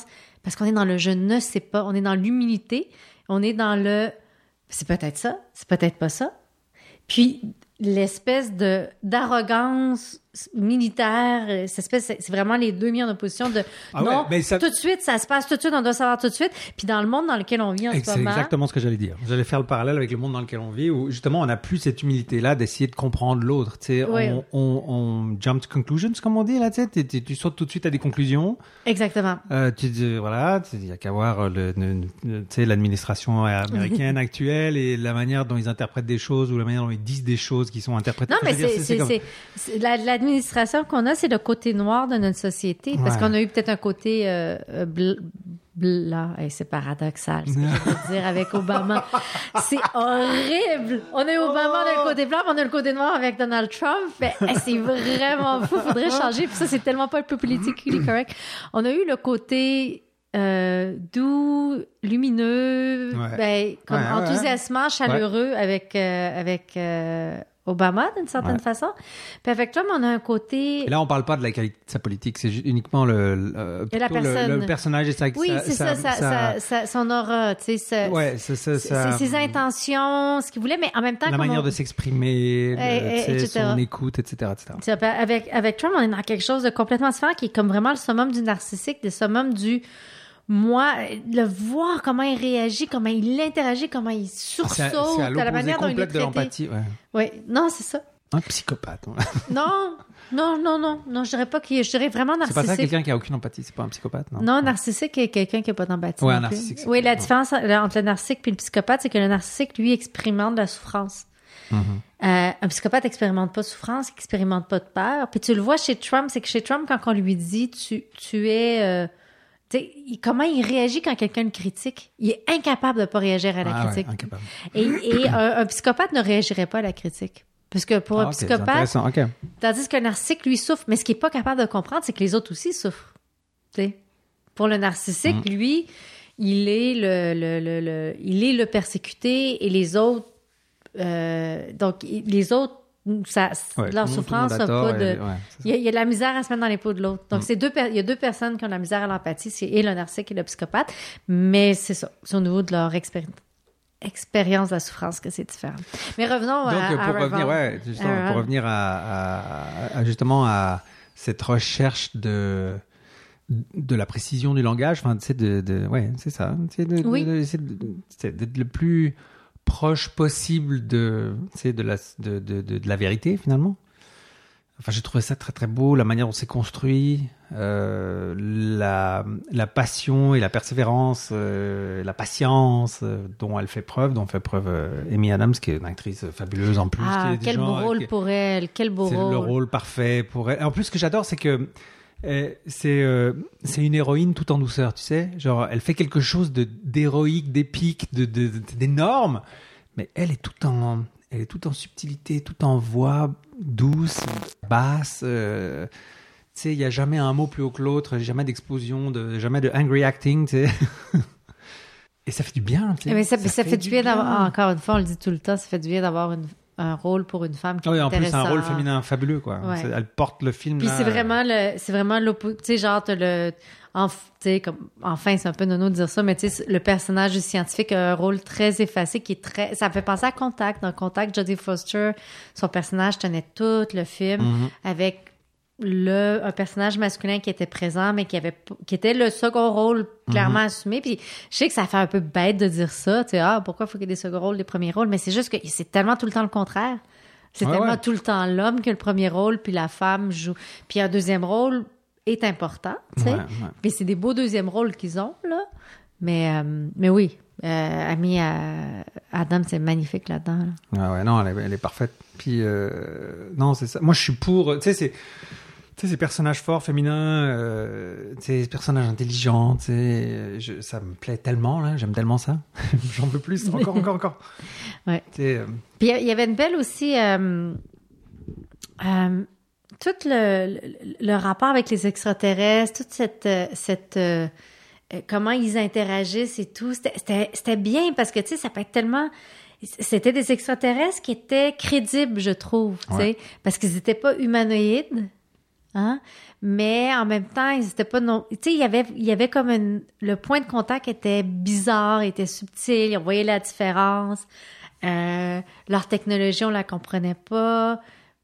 Parce qu'on est dans le je ne sais pas, on est dans l'humilité, on est dans le c'est peut-être ça, c'est peut-être pas ça. Puis l'espèce de d'arrogance militaire, cette espèce, c'est, c'est vraiment les deux mis en opposition de Ah non, ouais, mais ça- tout de suite, ça se passe tout de suite, on doit savoir tout de suite. Puis dans le monde dans lequel on vit en Et ce c'est moment, exactement ce que j'allais dire. J'allais faire le parallèle avec le monde dans lequel on vit, où justement on n'a plus cette humilité-là d'essayer de comprendre l'autre. Tu sais, Oui. on, on, on jump to conclusions, comme on dit là. Tu sais, tu- tu- tu sautes tout de suite à des conclusions. exactement. Euh, tu dis voilà, il y a qu'à voir le, le- le- tu sais, l'administration américaine actuelle et la manière dont ils interprètent des choses ou la manière dont ils disent des choses qui sont interprétées. Non, Enfin, mais je veux dire, c'est, c'est, comme- c'est, c'est- la- l'administration qu'on a, c'est le côté noir de notre société, parce Ouais. qu'on a eu peut-être un côté euh, euh, bl- blanc. Hey, c'est paradoxal, ce que je veux dire avec Obama. C'est horrible. On a eu Obama, on a le côté blanc, puis on a le côté noir avec Donald Trump. Mais, hey, c'est vraiment fou. Faudrait changer. Puis ça, c'est tellement pas le peu politically correct. On a eu le côté euh, doux, lumineux, Ouais. ben, comme Ouais, ouais, enthousiasmant, chaleureux avec euh, avec euh, Obama d'une certaine Ouais. façon. Puis avec Trump, on a un côté. Et là, on parle pas de la qualité de sa politique, c'est ju- uniquement le, le, euh, Et la plutôt le- personne. le personnage et sa, Oui, sa- c'est ça, sa- ça, ça, ça- son aura, tu sais, ça- ouais, c'est ça, c'est- ça- c'est ses intentions, ce qu'il voulait, mais en même temps, la comme manière on- de s'exprimer, le- Eh, eh, tu sais, et cetera. son écoute, et cetera, et cetera. Tu sais, avec, avec Trump, on est dans quelque chose de complètement différent qui est comme vraiment le summum du narcissique, le summum du moi, le voir comment il réagit, comment il interagit, comment il sursaute, C'est à, c'est à à la l'opposé manière dont il est complète de traité. l'empathie. Ouais. Oui, non, c'est ça. Un psychopathe. Non, non, non, non, non, je dirais pas qu'il, je dirais vraiment C'est pas narcissique. ça, quelqu'un qui a aucune empathie, c'est pas un psychopathe, non? Non, narcissique est quelqu'un qui n'a pas d'empathie. Ouais, non un plus. narcissique, c'est Oui, la clair. différence entre le narcissique et le psychopathe, c'est que le narcissique, lui, expérimente de la souffrance. Mhm. Euh, un psychopathe expérimente pas de souffrance, expérimente pas de peur. Puis tu le vois chez Trump, c'est que chez Trump, quand on lui dit tu, tu es... euh, tu sais, il- comment il réagit quand quelqu'un le critique? Il est incapable de pas réagir à la Ah ouais, critique. incapable. Et, et un, un psychopathe ne réagirait pas à la critique. Parce que pour Ah, un ok, c'est psychopathe, intéressant, ok. tandis qu'un narcissique, lui, souffre. Mais ce qu'il est pas capable de comprendre, c'est que les autres aussi souffrent. Tu sais. Pour le narcissique, Mm. lui, il est le, le, le, le- il est le persécuté et les autres, euh, donc il- les autres, ça, Ouais, leur tout le monde- souffrance tout n'a le monde a pas tort, de, et- ouais, c'est ça. il y, a, il y a de la misère à se mettre dans les peaux de l'autre. Donc Mm. c'est deux, per- il y a deux personnes qui ont de la misère à l'empathie, c'est et le narcissique et le psychopathe, mais c'est ça, c'est au niveau de leur expérience. expérience de la souffrance que c'est différent. Mais revenons Donc, à, pour à revenir, Revolve. ouais, justement, Revolve. pour revenir à, à- à- justement à cette recherche de de la précision du langage, enfin, c'est de, de, ouais, c'est ça, c'est de, de- Oui. de- c'est de- c'est d'être le plus proche possible de, c'est de la, de, de, de, de la vérité finalement. Enfin, j'ai trouvé ça très très beau, la manière dont c'est construit, euh, la, la passion et la persévérance, euh, la patience euh, dont elle fait preuve, dont fait preuve euh, Amy Adams, qui est une actrice fabuleuse en plus. qui Ah, est des quel beau gens, euh, rôle qui- pour elle, quel beau c'est rôle. le rôle parfait pour elle. En plus, ce que j'adore, c'est que euh, c'est euh, c'est une héroïne tout en douceur, tu sais. Genre, elle fait quelque chose de d'héroïque, d'épique, de de- de- d'énorme, mais elle est tout en elle est tout en subtilité, tout en voix douce, basse. euh, tu sais, il y a jamais un mot plus haut que l'autre, jamais d'explosion, de jamais de angry acting, tu sais. Et ça fait du bien, tu sais. Eh ben, ça, ça fait, du bien d'avoir, encore une fois, on le dit tout le temps, ça fait du bien d'avoir une- un rôle pour une femme qui Ah oui, est en plus, c'est un intéressant. rôle féminin fabuleux, quoi. Ouais. C'est- Elle porte le film. Puis là, c'est vraiment le, c'est vraiment l'opposé, tu sais, genre, t'as le, en, tu sais, comme, enfin, c'est un peu nono de dire ça, mais tu sais, le personnage du scientifique a un rôle très effacé qui est très, ça me fait penser à Contact. Dans Contact, Jodie Foster, son personnage tenait tout le film Mhm. avec le, un personnage masculin qui était présent, mais qui avait, p- qui était le second rôle clairement Mhm. assumé. Puis je sais que ça fait un peu bête de dire ça, tu sais, ah, pourquoi il faut qu'il y ait des seconds rôles, des premiers rôles, mais c'est juste que c'est tellement tout le temps le contraire. C'est Ouais, tellement ouais. tout le temps l'homme que le premier rôle, puis la femme joue. Puis un deuxième rôle est important, tu sais. Ouais, ouais. Puis c'est des beaux deuxièmes rôles qu'ils ont, là. Mais, euh, mais oui, euh, Amy euh, Adam, c'est magnifique là-dedans. là. Ouais, ouais, non, elle est, elle est parfaite. Puis, euh, non, c'est ça. Moi, je suis pour. Tu sais, c'est. Tu sais, ces personnages forts, féminins, euh, tu sais, ces personnages intelligents, tu sais, je- ça me plaît tellement, là, j'aime tellement ça. J'en veux plus, encore, encore, encore. Ouais. Tu sais, euh, Puis il y avait une belle aussi... Euh, euh, tout le, le, le rapport avec les extraterrestres, toute cette... euh, cette euh, euh, comment ils interagissent et tout, c'était, c'était, c'était bien parce que, tu sais, ça peut être tellement... C'était des extraterrestres qui étaient crédibles, je trouve, tu sais, Ouais. parce qu'ils n'étaient pas humanoïdes. Hein? Mais en même temps, ils étaient pas non. Tu sais, il y avait, il y avait comme une. Le point de contact était bizarre, était subtil. On voyait la différence. Euh, leur technologie, on la comprenait pas.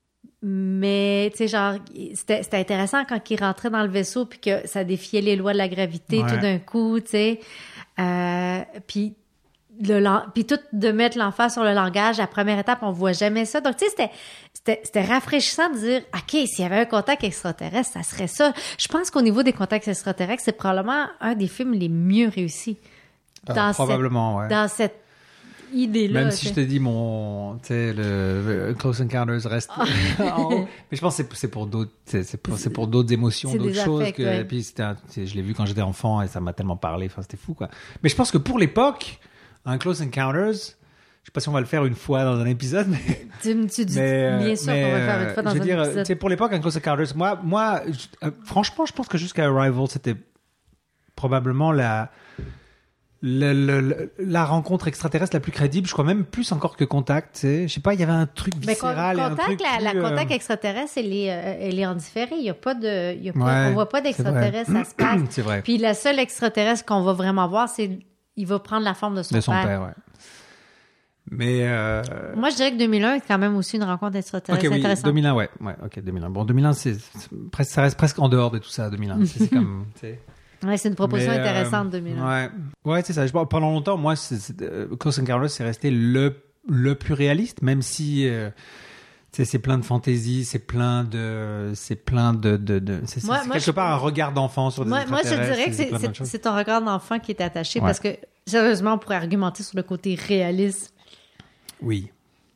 Mais, tu sais, genre, c'était, c'était intéressant quand ils rentraient dans le vaisseau puis que ça défiait les lois de la gravité Ouais. tout d'un coup, tu sais. Euh, puis, le, lan- puis tout de mettre l'emphase sur le langage, la première étape, on voit jamais ça. Donc, tu sais, c'était, c'était, c'était rafraîchissant de dire, OK, s'il y avait un contact extraterrestre, ça serait ça. Je pense qu'au niveau des contacts extraterrestres, c'est probablement un des films les mieux réussis. Euh, Dans probablement, cette, ouais. Dans cette idée-là. Même si t'sais. je te dis mon, tu sais, le, le Close Encounters reste en haut. Mais je pense que c'est, c'est pour d'autres, c'est, c'est pour, c'est pour d'autres émotions, C'est d'autres des choses affects, que, ouais. et puis c'était un- tu sais, je l'ai vu quand j'étais enfant et ça m'a tellement parlé. Enfin, c'était fou, quoi. Mais je pense que pour l'époque, un Close Encounters, je sais pas si on va le faire une fois dans un épisode, mais, Tu, me- tu dis mais, euh, bien sûr mais, qu'on va le faire une euh, fois dans je veux un dire, tu épisode. sais, pour l'époque, un Close Encounters, moi, moi, je- euh, franchement, je pense que jusqu'à Arrival, c'était probablement la, le- le- le- la rencontre extraterrestre la plus crédible, je crois même plus encore que Contact, tu sais. Je sais pas, il y avait un truc Mais con- viscéral et un contact, truc la, la plus, euh, contact extraterrestre, elle est, euh, elle est en différé. Il y a pas de, il y a pas, Ouais, on voit pas c'est vrai. d'extraterrestre, ça se passe. C'est vrai. Puis la seule extraterrestre qu'on va vraiment voir, c'est, il va prendre la forme de son, De son père, ouais. Mais euh... Moi, je dirais que deux mille un est quand même aussi une rencontre extraterrestre ok, oui, intéressante. deux mille un, ouais, ouais, ok, deux mille un. Bon, deux mille un, c'est, c'est presque, ça reste presque en dehors de tout ça, deux mille un. C'est, c'est comme, tu sais. Ouais, c'est une proposition Mais, euh, intéressante, deux mille un. Ouais, ouais, c'est ça. Je, pendant longtemps, moi, c'est, c'est, euh, Close Encounters, c'est resté le, le plus réaliste, même si, euh, tu sais, c'est plein de fantaisie, c'est plein de, c'est plein de, de, de c'est, Moi- c'est moi, quelque je- part un regard d'enfant sur des Moi, moi, je extraterrestres. dirais que c'est, plein de c'est, bonnes choses. c'est ton regard d'enfant qui est attaché Ouais. parce que, sérieusement, on pourrait argumenter sur le côté réaliste. Oui.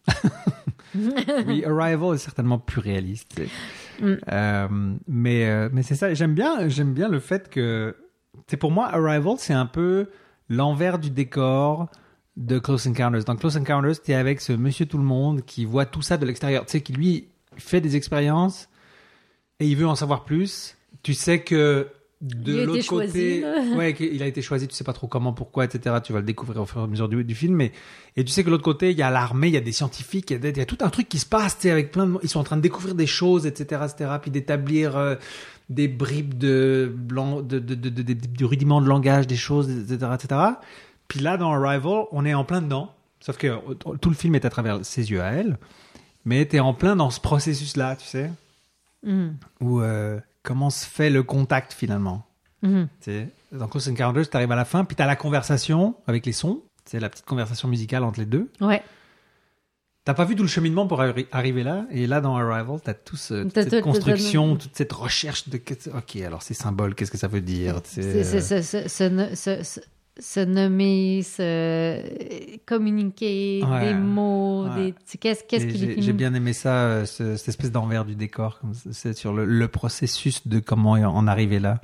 Oui, Arrival est certainement plus réaliste. tu sais. Mm. Euh, mais euh, mais c'est ça. J'aime bien j'aime bien le fait que c'est pour moi Arrival c'est un peu l'envers du décor de Close Encounters. Dans Close Encounters, t'es avec ce Monsieur Tout le Monde qui voit tout ça de l'extérieur. Tu sais qui lui fait des expériences et il veut en savoir plus. Tu sais que de Il a été l'autre choisi, côté, là. ouais, qu'il a été choisi, tu sais pas trop comment, pourquoi, et cetera. Tu vas le découvrir au fur et à mesure du, du film, mais et tu sais que de l'autre côté, il y a l'armée, il y a des scientifiques, il y a, des- il y a tout un truc qui se passe, tu sais, avec plein de, ils sont en train de découvrir des choses, et cetera, et cetera, puis d'établir euh, des bribes de blanc, de, de, de, de, de, de- du rudiment de langage, des choses, et cetera, et cetera. Puis là, dans Arrival, on est en plein dedans, sauf que euh, tout le film est à travers ses yeux à elle, mais t'es en plein dans ce processus-là, tu sais, Mm. où euh, comment se fait le contact finalement. Mhm. Tu sais, dans Close Encounters, tu arrives à la fin, puis tu as la conversation avec les sons, c'est la petite conversation musicale entre les deux. Ouais. T'as pas vu tout le cheminement pour arri- arriver là, et là dans Arrival, t'as tout ce, toute T'as cette tout- construction, t'as- toute cette recherche de ok, alors ces symboles, qu'est-ce que ça veut dire, tu C'est, sais, c'est, euh, se, se, se, no- se, se- se nommer, se communiquer, Ouais. des mots, Ouais. des, tu sais, qu'est-ce, qu'est-ce et qui j'ai, définit? j'ai bien aimé ça, euh, ce- cette espèce d'envers du décor, comme ça, c'est sur le, le processus de comment en arriver là.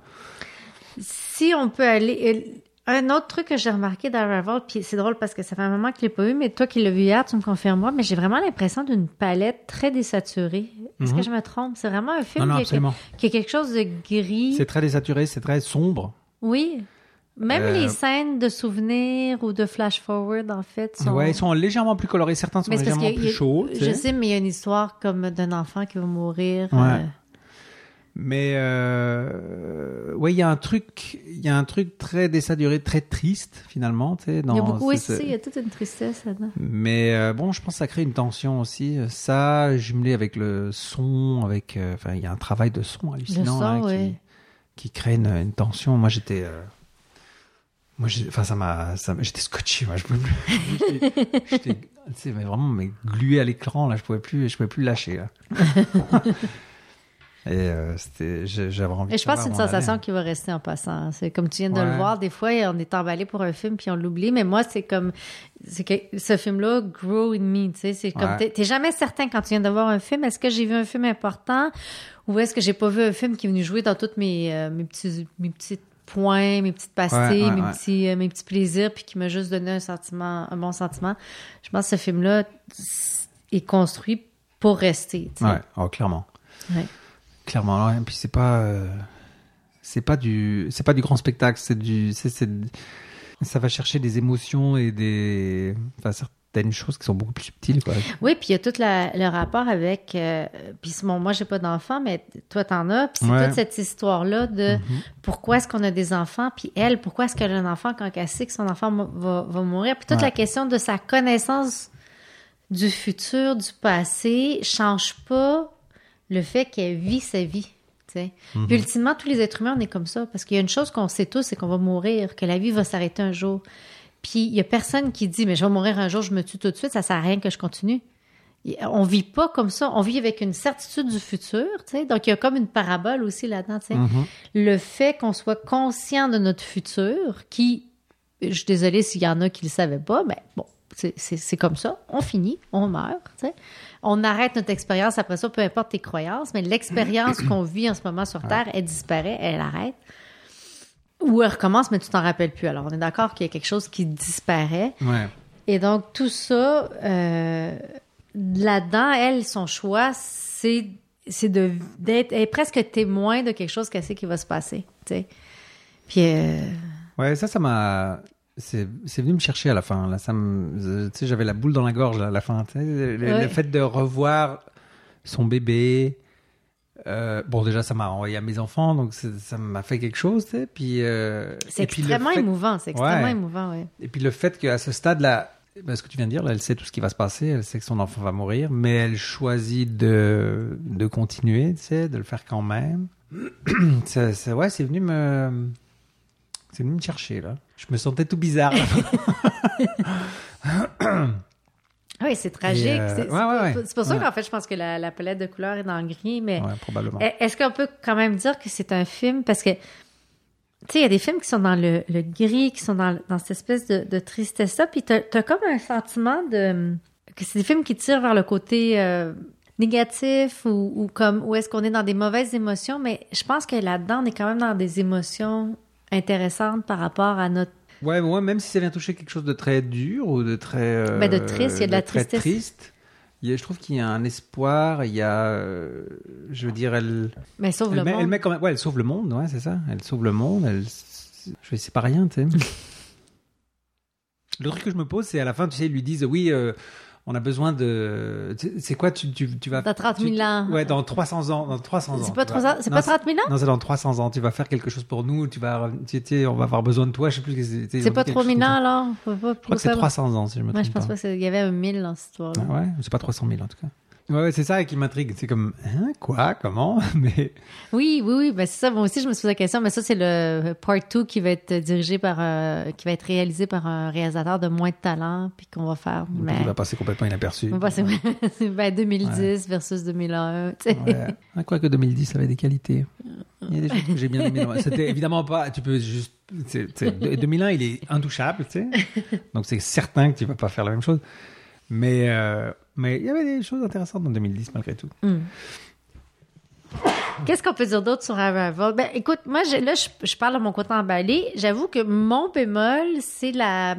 Si on peut aller... euh, Un autre truc que j'ai remarqué dans Arrival, puis c'est drôle parce que ça fait un moment que je l'ai pas vu, mais toi qui l'as vu hier, tu me confirmes moi, mais j'ai vraiment l'impression d'une palette très désaturée. Est-ce Mhm. que je me trompe? C'est vraiment un film Non, non, qui, a, absolument. qui a quelque chose de gris. C'est très désaturé, c'est très sombre. Oui. Même Euh, les scènes de souvenirs ou de flash-forward, en fait, sont... Ouais, ils sont légèrement plus colorés, certains sont Mais c'est parce légèrement qu'il y a- plus chauds. tu Je sais. sais, mais il y a une histoire comme d'un enfant qui va mourir. Ouais. euh, Mais euh, ouais, il y a un truc, il y a un truc très désaturé, très triste finalement, tu sais. Dans Il y a beaucoup, oui, ce- c'est ça, il y a toute une tristesse là-dedans. Mais euh, bon, je pense que ça crée une tension aussi. Ça, jumelé avec le son, avec, euh, enfin, il y a un travail de son hallucinant son, hein, ouais. qui, qui crée une, une tension. Moi, j'étais, euh, moi, j'ai- enfin, ça m'a, ça, m'a- j'étais scotché. Moi, je pouvais plus. j'étais, j'étais, tu sais, mais vraiment, mais glué à l'écran là, je pouvais plus, je pouvais plus lâcher. Là. Et euh, c'était, j'ai- j'avais envie. Et de je pense que c'est une savoir où on sensation allait. qui va rester en passant. C'est comme tu viens de Ouais. le voir, des fois, on est emballé pour un film puis on l'oublie. Mais moi, c'est comme, c'est que ce film-là grow in me, tu sais. C'est comme, Ouais. t'es, t'es jamais certain quand tu viens de voir un film, est-ce que j'ai vu un film important ou est-ce que j'ai pas vu un film qui est venu jouer dans tous mes, euh, mes petits, mes petits points, mes petites pastilles, Ouais, ouais, mes ouais. petits, euh, mes petits plaisirs puis qui m'a juste donné un sentiment, un bon sentiment. Je pense que ce film-là est construit pour rester, tu sais. Ouais, oh, clairement. Ouais. Clairement, ouais. Et puis c'est pas, euh, c'est pas du, c'est pas du grand spectacle. C'est du, c'est, c'est, ça va chercher des émotions et des, enfin, cer- certaines choses qui sont beaucoup plus subtiles, quoi. Oui, puis il y a tout la, le rapport avec... Euh, puis bon, moi, j'ai pas d'enfant, mais toi, t'en as. Puis c'est Ouais. toute cette histoire-là de Mm-hmm. pourquoi est-ce qu'on a des enfants, puis elle, pourquoi est-ce qu'elle a un enfant quand elle sait que son enfant mo- va, va mourir. Puis toute Ouais. la question de sa connaissance du futur, du passé, change pas le fait qu'elle vit sa vie. tu sais. Mm-hmm. Puis ultimement, tous les êtres humains, on est comme ça. Parce qu'il y a une chose qu'on sait tous, c'est qu'on va mourir, que la vie va s'arrêter un jour. Puis il y a personne qui dit, mais je vais mourir un jour, je me tue tout de suite, ça sert à rien que je continue. On vit pas comme ça. On vit avec une certitude du futur, tu sais. Donc, il y a comme une parabole aussi là-dedans, tu sais. Mm-hmm. Le fait qu'on soit conscient de notre futur, qui, je suis désolée s'il y en a qui le savaient pas, mais bon, c'est, c'est, c'est comme ça. On finit, on meurt, tu sais. On arrête notre expérience après ça, peu importe tes croyances, mais l'expérience qu'on vit en ce moment sur Terre, elle disparaît, elle arrête. Ou elle recommence, mais tu t'en rappelles plus. Alors, on est d'accord qu'il y a quelque chose qui disparaît. Ouais. Et donc, tout ça, euh, là-dedans, elle, son choix, c'est, c'est de, d'être elle est presque témoin de quelque chose qu'elle sait qui va se passer, tu sais. Puis... Euh... Ouais, ça, ça m'a... C'est, c'est venu me chercher à la fin. Là, ça me... Tu sais, j'avais la boule dans la gorge là, à la fin. Tu sais, le, Ouais. le fait de revoir son bébé... Euh, bon, déjà, ça m'a envoyé à mes enfants, donc c'est, ça m'a fait quelque chose, tu sais. Puis, euh, c'est et puis extrêmement le fait... émouvant, c'est extrêmement Ouais. émouvant, oui. Et puis le fait qu'à ce stade-là, ben, ce que tu viens de dire, là, elle sait tout ce qui va se passer, elle sait que son enfant va mourir, mais elle choisit de, de continuer, tu sais, de le faire quand même. c'est, c'est, ouais, c'est venu me... C'est venu me chercher, là. Je me sentais tout bizarre. Oui, c'est tragique. Et, euh, c'est, ouais, c'est, ouais, ouais. c'est pour ça Ouais. qu'en fait, je pense que la, la palette de couleurs est dans le gris, mais Ouais, probablement. est-ce qu'on peut quand même dire que c'est un film? Parce que, tu sais, il y a des films qui sont dans le, le gris, qui sont dans, dans cette espèce de, de tristesse-là, puis t'as, t'as comme un sentiment de... que c'est des films qui tirent vers le côté euh, négatif ou, ou comme où est-ce qu'on est dans des mauvaises émotions, mais je pense que là-dedans, on est quand même dans des émotions intéressantes par rapport à notre... Ouais, ouais, même si ça vient toucher quelque chose de très dur ou de très... Euh, Ben, de triste, il y a de la très tristesse. triste, il y a, je trouve qu'il y a un espoir, il y a... euh, je veux dire, elle... Mais sauve Elle le met, monde. elle met quand même, ouais, elle sauve le monde, ouais, c'est ça. Elle sauve le monde. Elle, je sais pas rien, tu sais. Le truc que je me pose, c'est à la fin, tu sais, ils lui disent, oui, euh, on a besoin de, tu sais, c'est quoi, tu, tu, tu vas. Dans trente mille tu- ans. Ouais, dans trois cents ans, dans trois cents ans. C'est pas tu trois vas- cents c'est non, pas trente mille ans? Non, c'est dans trois cents ans. Tu vas faire quelque chose pour nous. Tu vas, tu sais, on va avoir besoin de toi. Je sais plus. ce que C'est, C'est pas trois mille ans, alors? Faut pas Je crois que c'est trois cents ans, si je me trompe Moi, je pense pas. pas qu'il y avait un mille dans cette histoire-là. Ah ouais, c'est pas trois cent mille en tout cas. Ouais, ouais, c'est ça qui m'intrigue. C'est comme, hein, quoi, comment, mais. Oui, oui, oui, ben c'est ça. Moi aussi, je me suis posé la question, mais ça, c'est le part deux qui va être dirigé par, euh, qui va être réalisé par un réalisateur de moins de talent, puis qu'on va faire. Mais... Il va passer complètement inaperçu. On va passer ben, deux mille dix versus deux mille un. Tu sais. Ouais. Ah, quoique deux mille dix, ça avait des qualités. Il y a des choses que j'ai bien aimées. C'était évidemment pas. Tu peux juste. C'est, c'est, deux mille un, il est intouchable, tu sais. Donc c'est certain que tu vas pas faire la même chose. Mais euh, mais il y avait des choses intéressantes dans deux mille dix malgré tout. Mm. Qu'est-ce qu'on peut dire d'autre sur Arrival? Ben, écoute, moi, je, là, je, je parle de mon côté emballé. J'avoue que mon bémol, c'est la...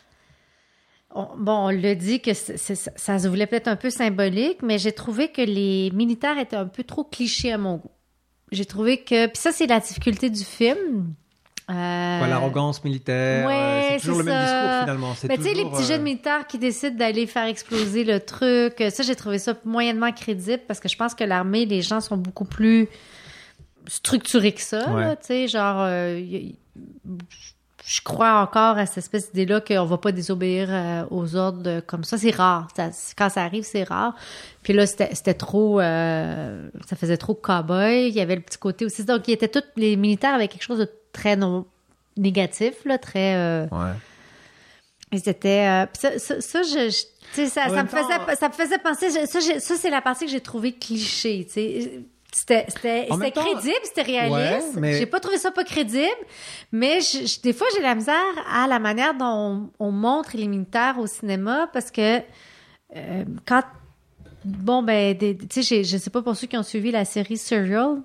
On, bon, on l'a dit que c'est, c'est, ça se voulait peut-être un peu symbolique, mais j'ai trouvé que les militaires étaient un peu trop clichés à mon goût. J'ai trouvé que... Puis ça, c'est la difficulté du film. Euh... Quoi, l'arrogance militaire, Ouais, euh, c'est toujours c'est le même ça. discours finalement. C'est Mais tu sais, les toujours, petits euh, jeunes militaires qui décident d'aller faire exploser le truc, ça, j'ai trouvé ça moyennement crédible parce que je pense que l'armée, les gens sont beaucoup plus structurés que ça. Ouais. là, Tu sais, genre, euh, y- y- je crois encore à cette espèce d'idée-là qu'on va pas désobéir euh, aux ordres de- comme ça. C'est rare. Ça- quand ça arrive, c'est rare. Puis là, c'était, c'était trop... euh, ça faisait trop cow-boy. Il y avait le petit côté aussi. Donc, ils étaient tous... Les militaires avaient quelque chose de très non, négatif, là, très... euh, Ouais. ils étaient... euh, pis ça, ça, ça, je... je- tu sais, ça, En ça, même me faisait, temps- ça me faisait penser... je- Ça, j'ai- ça, c'est la partie que j'ai trouvée cliché, tu sais. C'était, c'était, En c'était même temps- crédible, c'était réaliste. Ouais, mais- J'ai pas trouvé ça pas crédible, mais je, je- des fois, j'ai la misère à la manière dont on, on montre les militaires au cinéma parce que euh, quand... Bon, ben, des- tu sais, j'ai- je sais pas pour ceux qui ont suivi la série Serial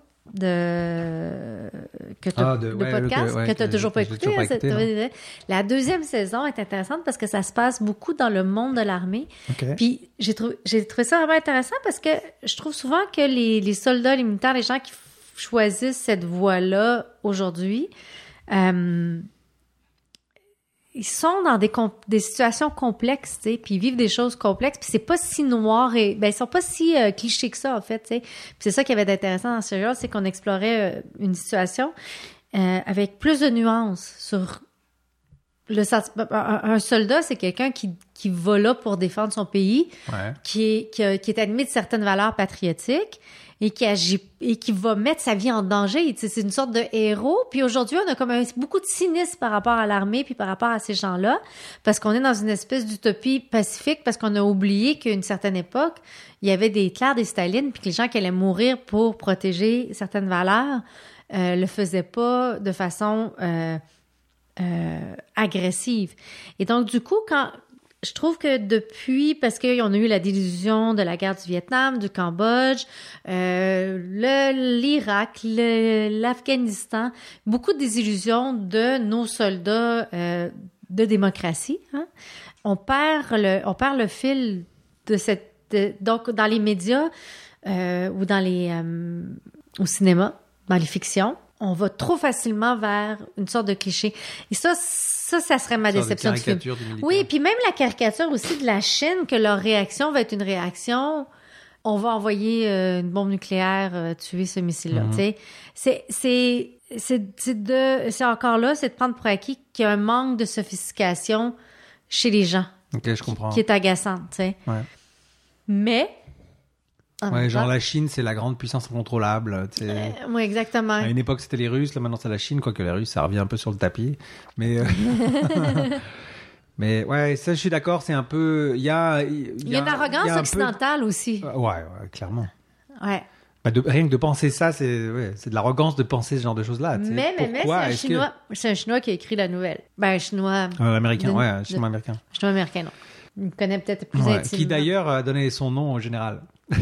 de que t'as- Ah, de- le ouais, podcast que- ouais, que tu as que toujours pas j'ai écouté. toujours pas hein, écouté, cette- la deuxième saison est intéressante parce que ça se passe beaucoup dans le monde de l'armée. Ok. Puis j'ai trouvé, j'ai trouvé ça vraiment intéressant parce que je trouve souvent que les, les soldats, les militaires, les gens qui f- choisissent cette voie-là aujourd'hui, euh, ils sont dans des, com- des situations complexes, tu sais, puis ils vivent des choses complexes, puis c'est pas si noir et... Ben, ils sont pas si euh, clichés que ça, en fait, tu sais. Puis c'est ça qui avait d'intéressant dans ce jeu, c'est qu'on explorait euh, une situation euh, avec plus de nuances sur... Le, un, un soldat, c'est quelqu'un qui, qui va là pour défendre son pays, Ouais. qui est, qui, a- qui est admis de certaines valeurs patriotiques et qui agit et qui va mettre sa vie en danger. Tu sais, c'est une sorte de héros. Puis aujourd'hui, on a comme un, beaucoup de cynisme par rapport à l'armée puis par rapport à ces gens-là, parce qu'on est dans une espèce d'utopie pacifique, parce qu'on a oublié qu'à une certaine époque, il y avait des Hitler, des Staline, puis que les gens qui allaient mourir pour protéger certaines valeurs euh, le faisaient pas de façon euh, euh, agressive. Et donc, du coup, quand je trouve que depuis, parce qu'on a eu la désillusion de la guerre du Vietnam, du Cambodge, euh, le, l'Irak, le, l'Afghanistan, beaucoup de désillusions de nos soldats euh, de démocratie, hein? On perd le, on perd le fil de cette, de, donc dans les médias euh, ou dans les, euh, au cinéma, dans les fictions, on va trop facilement vers une sorte de cliché. Et ça, ça, ça serait ma Une sorte de déception du film. caricature du militaire. Oui, puis même la caricature aussi de la Chine, que leur réaction va être une réaction, on va envoyer euh, une bombe nucléaire euh, tuer ce missile-là. Mhm. Tu sais, c'est c'est c'est c'est de c'est encore là, c'est de prendre pour acquis qu'il y a un manque de sophistication chez les gens Ok, je comprends. qui est agaçante. Tu sais, Ouais. mais en Ouais, même genre temps- la Chine, c'est la grande puissance incontrôlable. tu sais. Euh, oui, exactement. À une époque, c'était les Russes, là maintenant c'est la Chine, quoique les Russes, ça revient un peu sur le tapis. Mais, euh, mais ouais, ça je suis d'accord, c'est un peu... Il y a, Il y a une arrogance il y a un peu- occidentale aussi. Ouais, ouais, clairement. Ouais. Bah, de- rien que de penser ça, c'est ouais, c'est de l'arrogance de penser ce genre de choses-là. tu sais. Mais, mais, mais, c'est Pourquoi un est-ce que- Chinois, c'est un Chinois qui a écrit la nouvelle. Ben, un Chinois, Euh, américain, de- ouais, un de- chinois américain. Chinois américain, non. Il me connaît peut-être plus Ouais, intimement. qui d'ailleurs a donné son nom au général.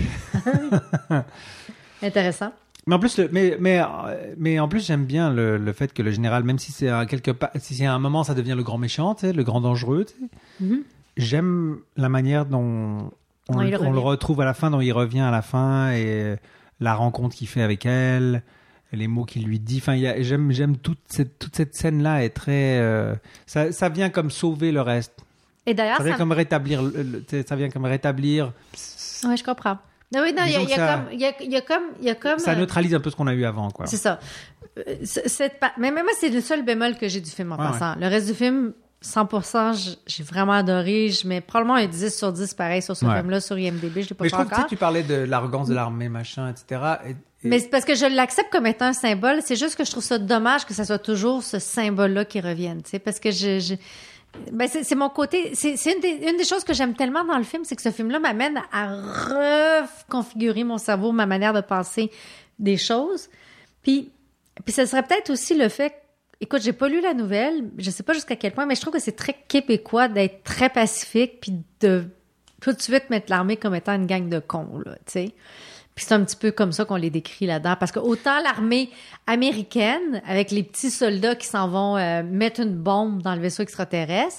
Intéressant. Mais en plus, le- mais, mais, euh, mais en plus, j'aime bien le, le fait que le général, même si c'est à quelque part, si c'est à un moment, ça devient le grand méchant, tu sais, le grand dangereux, tu sais. Mhm. J'aime la manière dont on, Non, il on revient. le retrouve à la fin, dont il revient à la fin, et la rencontre qu'il fait avec elle, les mots qu'il lui dit. Enfin, il y a, j'aime, j'aime toute cette, toute cette scène-là est très, euh, ça, ça vient comme sauver le reste. Et d'ailleurs, Ça vient ça... comme rétablir, le- le- tu sais, ça vient comme rétablir. Ouais, je comprends. Non, oui, non, il y a, Disons il y a que ça- comme, il y a, il y a comme, il y a comme, Ça euh, neutralise un peu ce qu'on a eu avant, quoi. c'est ça. Euh, c- Cette pa- Mais même moi, c'est le seul bémol que j'ai du film en Ouais, passant. Le reste du film, cent pour cent, j- j'ai vraiment adoré. Je mets probablement un dix sur dix pareil sur ce Ouais. film-là sur I M D B. Je l'ai pas Mais fait je trouve que tu sais, encore. tu parlais de l'arrogance de l'armée, machin, et cetera. Et, et- Mais c'est parce que je l'accepte comme étant un symbole. C'est juste que je trouve ça dommage que ça soit toujours ce symbole-là qui revienne. Tu sais, parce que je, je... Ben c'est, c'est mon côté. C'est, c'est une, des, une des choses que j'aime tellement dans le film, c'est que ce film-là m'amène à reconfigurer mon cerveau, ma manière de penser des choses. Puis, puis ce serait peut-être aussi le fait. Écoute, j'ai pas lu la nouvelle, je sais pas jusqu'à quel point, mais je trouve que c'est très québécois d'être très pacifique, puis de tout de suite mettre l'armée comme étant une gang de cons, là, tu sais. Puis c'est un petit peu comme ça qu'on les décrit là-dedans. Parce que autant l'armée américaine, avec les petits soldats qui s'en vont euh, mettre une bombe dans le vaisseau extraterrestre,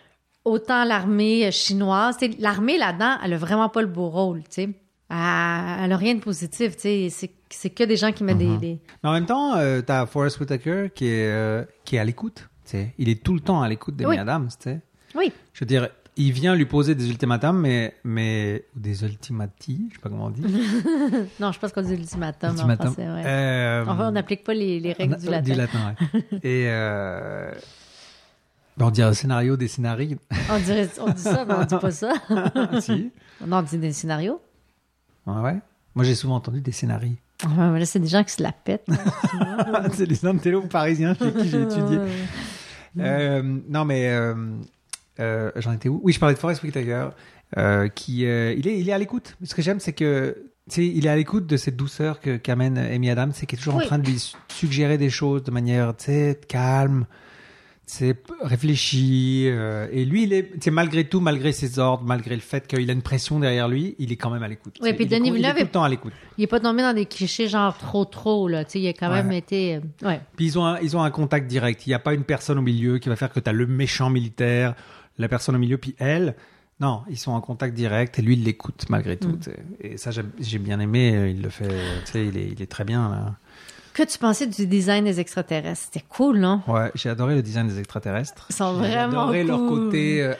autant l'armée chinoise, tu sais, l'armée là-dedans, elle a vraiment pas le beau rôle, tu sais. Elle, elle a rien de positif, tu sais. C'est, c'est que des gens qui mettent Mhm. des, des... Mais en même temps, euh, t'as Forrest Whitaker qui est, euh, qui est à l'écoute. Tu sais. Il est tout le temps à l'écoute d'Amy Oui. Adams. Tu sais. Oui. Je veux dire, il vient lui poser des ultimatums, mais, mais ou des ultimati, je sais pas comment on dit. Non, je pense qu'on dit ultimatum en Ultimatum. français, ouais. Euh, Enfin, on n'applique pas les, les règles on a- du latin. Du latin, ouais. Et euh, ben, on dirait un scénario des scénarii. On, dirait, on dit ça, mais on dit pas ça. Si. Non, on dit des scénarios. Ouais, ouais. Moi, j'ai souvent entendu des scénarii. Ah, mais là, c'est des gens qui se la pètent. C'est les intellos parisiens chez qui j'ai étudié. Euh, non, mais euh, euh, j'en étais où? Oui, je parlais de Forrest Whitaker, euh, qui euh, il est il est à l'écoute. Ce que j'aime, c'est que tu sais, il est à l'écoute de cette douceur que qu'amène Amy Adams, c'est qu'il est toujours Oui. en train de lui su- suggérer des choses de manière, tu sais, calme, tu sais, p- réfléchie. euh, et lui, il est, tu sais, malgré tout, malgré ses ordres, malgré le fait qu'il a une pression derrière lui, il est quand même à l'écoute. Oui, Tu sais, puis il est Denis con- il est Villeneuve tout est- le temps à l'écoute. Il est pas tombé dans des clichés genre trop trop là, tu sais, il a quand Ouais. même été euh, ouais. Puis ils ont un, ils ont un contact direct. Il n'y a pas une personne au milieu qui va faire que tu as le méchant militaire, la personne au milieu, puis elle. Non, ils sont en contact direct et lui, il l'écoute malgré tout. Mm. tu sais. Et ça, j'ai, j'ai bien aimé. Il le fait, tu sais, il est, il est très bien. Là. Que tu pensais du design des extraterrestres? C'était cool, non? Ouais, j'ai adoré le design des extraterrestres. Ils sont J'ai vraiment adoré cool. leur côté euh,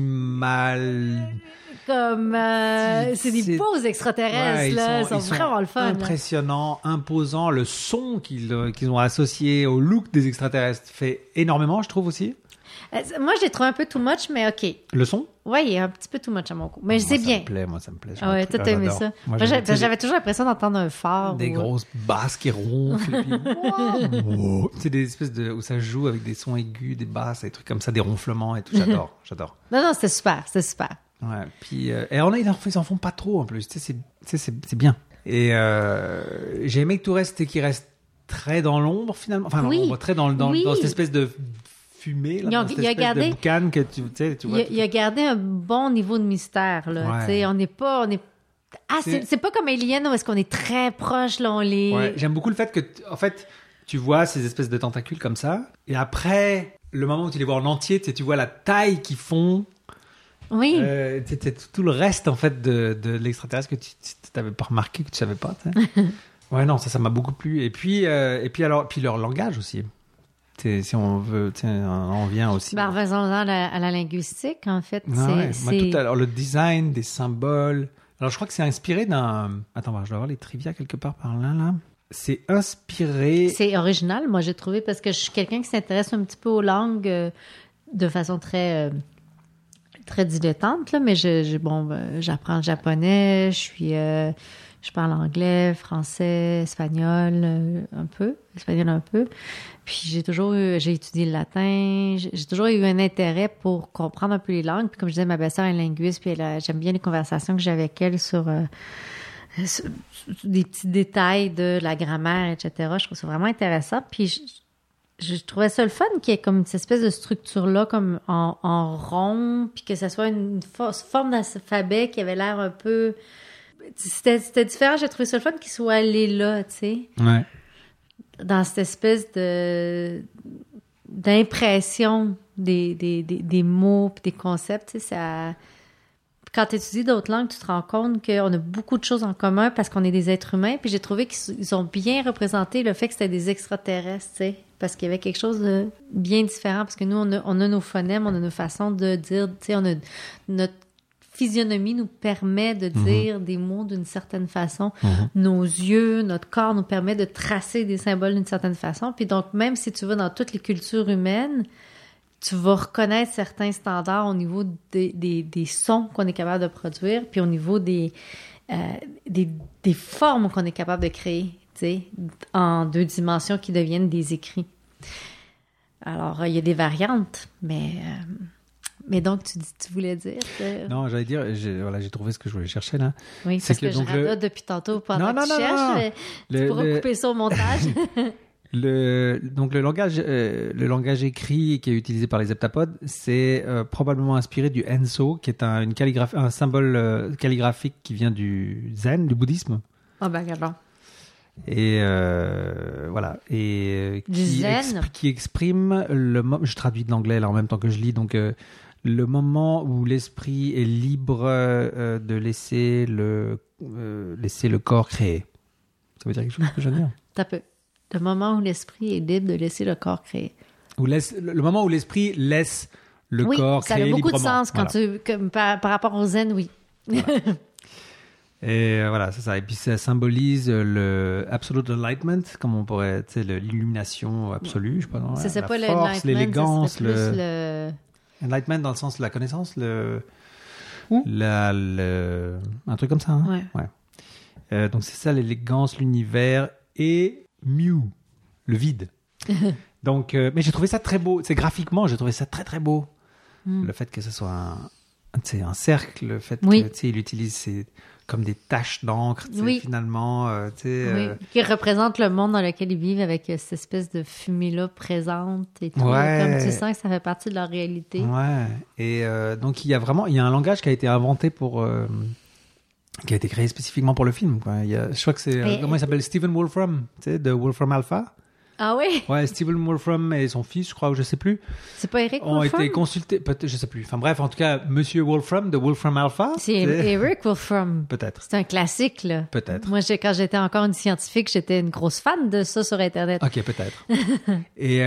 animal. Comme, euh, c'est des C'est- beaux extraterrestres, Ouais, ils là. sont- Ils sont ils vraiment le fun. là. Impressionnant, imposant. Le son qu'ils euh, qu'ils ont associé au look des extraterrestres fait énormément, je trouve aussi. Euh, Moi, j'ai trouvé un peu too much, mais OK. Le son. Ouais, il est un petit peu too much à mon goût. Mais Moi, c'est ça bien. me plaît, moi, ça me plaît. Ah ouais, toi, t'as aimé ça. Moi, Moi, j'aime- j'avais tu sais, j'avais toujours l'impression d'entendre un phare. des ou- grosses basses qui ronflent. et puis, wow. C'est des espèces de où ça joue avec des sons aigus, des basses, des trucs comme ça, des ronflements et tout. J'adore, j'adore. Non, non, c'était super, c'était super. Ouais. Puis euh, et on a, ils en font- ils en font pas trop en plus. Tu sais, c'est, tu sais, c'est, c'est bien. Et euh, j'ai aimé que tout reste et qu'il reste très dans l'ombre finalement. Enfin, dans Oui. l'ombre, très dans, dans, Oui. dans cette espèce de fumée, là, Ils ont- dans cette il a espèce gardé- de boucan que tu, tu sais, tu Il vois. a, il a gardé un bon niveau de mystère, là. Ouais. Tu sais, on n'est pas... On est... Ah, c'est, C'est- c'est pas comme Alien où est-ce qu'on est très proche, là, on les... Ouais, j'aime beaucoup le fait que, t- en fait, tu vois ces espèces de tentacules comme ça, et après, le moment où tu les vois en entier, tu sais, tu vois la taille qu'ils font, Oui. euh, tu sais, tu sais, tout le reste, en fait, de, de l'extraterrestre que tu n'avais pas remarqué, que tu savais pas, tu sais. Ouais, non, ça, ça m'a beaucoup plu. Et puis, euh, et puis alors, puis leur langage aussi. Tu sais, si on veut, tu sais, on vient aussi. Ben, revenons-en à la, à la linguistique, en fait. Ah c'est, ouais, moi, c'est- tout à l'heure, le design des symboles. Alors, je crois que c'est inspiré d'un. Attends, je dois avoir les trivia quelque part par là, là. C'est inspiré. C'est original, moi, j'ai trouvé, parce que je suis quelqu'un qui s'intéresse un petit peu aux langues euh, de façon très, euh, très dilettante, là, mais je, je- bon, ben, j'apprends le japonais, je suis, euh, je parle anglais, français, espagnol, euh, un peu, espagnol un peu. Puis j'ai toujours eu, j'ai étudié le latin, j'ai, j'ai toujours eu un intérêt pour comprendre un peu les langues. Puis comme je disais, ma belle-sœur est linguiste, puis elle a- j'aime bien les conversations que j'ai avec elle sur, euh, sur- sur des petits détails de la grammaire, et cetera. Je trouve ça vraiment intéressant. Puis je, je trouvais ça le fun qu'il y ait comme cette espèce de structure-là, comme en, en rond, puis que ça soit une fo- forme d'alphabet qui avait l'air un peu... C'était, c'était différent. J'ai trouvé ça le fun qu'il soit allé là, tu sais, Ouais. dans cette espèce de d'impression des, des, des, des mots puis des concepts, tu sais, ça... Quand tu étudies d'autres langues, tu te rends compte qu'on a beaucoup de choses en commun parce qu'on est des êtres humains. Puis j'ai trouvé qu'ils ont bien représenté le fait que c'était des extraterrestres, tu sais, parce qu'il y avait quelque chose de bien différent. Parce que nous, on a, on a nos phonèmes, on a nos façons de dire, tu sais, on a notre physionomie nous permet de dire des mots d'une certaine façon. Mhm. Nos yeux, notre corps nous permet de tracer des symboles d'une certaine façon. Puis donc, même si tu vas dans toutes les cultures humaines, tu vas reconnaître certains standards au niveau des, des, des sons qu'on est capable de produire, puis au niveau des, euh, des, des formes qu'on est capable de créer, tu sais, en deux dimensions qui deviennent des écrits. Alors, il y a des variantes, mais... euh, mais donc, tu, dis- tu voulais dire que... Non, j'allais dire, j'ai, voilà, j'ai trouvé ce que je voulais chercher là. Oui, c'est parce que que, donc je le- radote depuis tantôt pendant Non, que non, tu non, cherches, non. mais Le- tu pourras le- couper ça au montage. Le, donc le langage, euh, le langage écrit qui est utilisé par les heptapodes, c'est euh, probablement inspiré du Enso, qui est un, une calligraphie, un symbole euh, calligraphique qui vient du Zen, du bouddhisme. Ah ben, regarde. Et euh, voilà. Et euh, Du qui, zen. expr- qui exprime le mo- je traduis de l'anglais là en même temps que je lis, donc euh, le moment où l'esprit est libre euh, de laisser le euh, laisser le corps créer. Ça veut dire quelque chose que je veux dire? T'as peu. Le moment où l'esprit est libre de laisser le corps créer. Ou laisse, le le moment où l'esprit laisse le oui, corps ça créer a beaucoup librement. de sens quand Voilà. tu, comme par, par rapport au zen, oui. Et euh, voilà, c'est ça. Et puis ça symbolise euh, le absolute enlightenment, comme on pourrait, tu sais, le- l'illumination absolue, je sais pas. non, Ça, la c'est pas force, l'enlightenment, ça l'élégance, serait plus le... le... enlightenment dans le sens de la connaissance, le, Où? la, le, un truc comme ça. Hein? Ouais. Euh, donc c'est ça, l'élégance, l'univers et Mew, le vide. Donc, euh, mais j'ai trouvé ça très beau. C'est graphiquement, j'ai trouvé ça très très beau. Mm. Le fait que ce soit un, tu sais, un cercle, le fait Oui. que, tu sais, il utilise ces, comme des taches d'encre, tu sais, Oui. finalement, euh, tu sais. Oui, euh, qui représente le monde dans lequel ils vivent avec euh, cette espèce de fumée-là présente et tout. Ouais. Comme tu sens que ça fait partie de leur réalité. Ouais. Et euh, donc il y a vraiment, il y a un langage qui a été inventé pour, euh, qui a été créé spécifiquement pour le film. Quoi. Il y a, je crois que c'est, euh, Et- comment il s'appelle, Stephen Wolfram, tu sais, de Wolfram Alpha. Ah oui? Ouais, Stephen Wolfram et son fils, je crois, ou je sais plus, C'est pas Eric ont Wolfram? été consultés. Peut-être, je sais plus. Enfin bref, en tout cas, Monsieur Wolfram de Wolfram Alpha. C'est Eric Wolfram. Peut-être. C'est un classique, là. Peut-être. Moi, j'ai, quand j'étais encore une scientifique, j'étais une grosse fan de ça sur Internet. Ok, peut-être. Et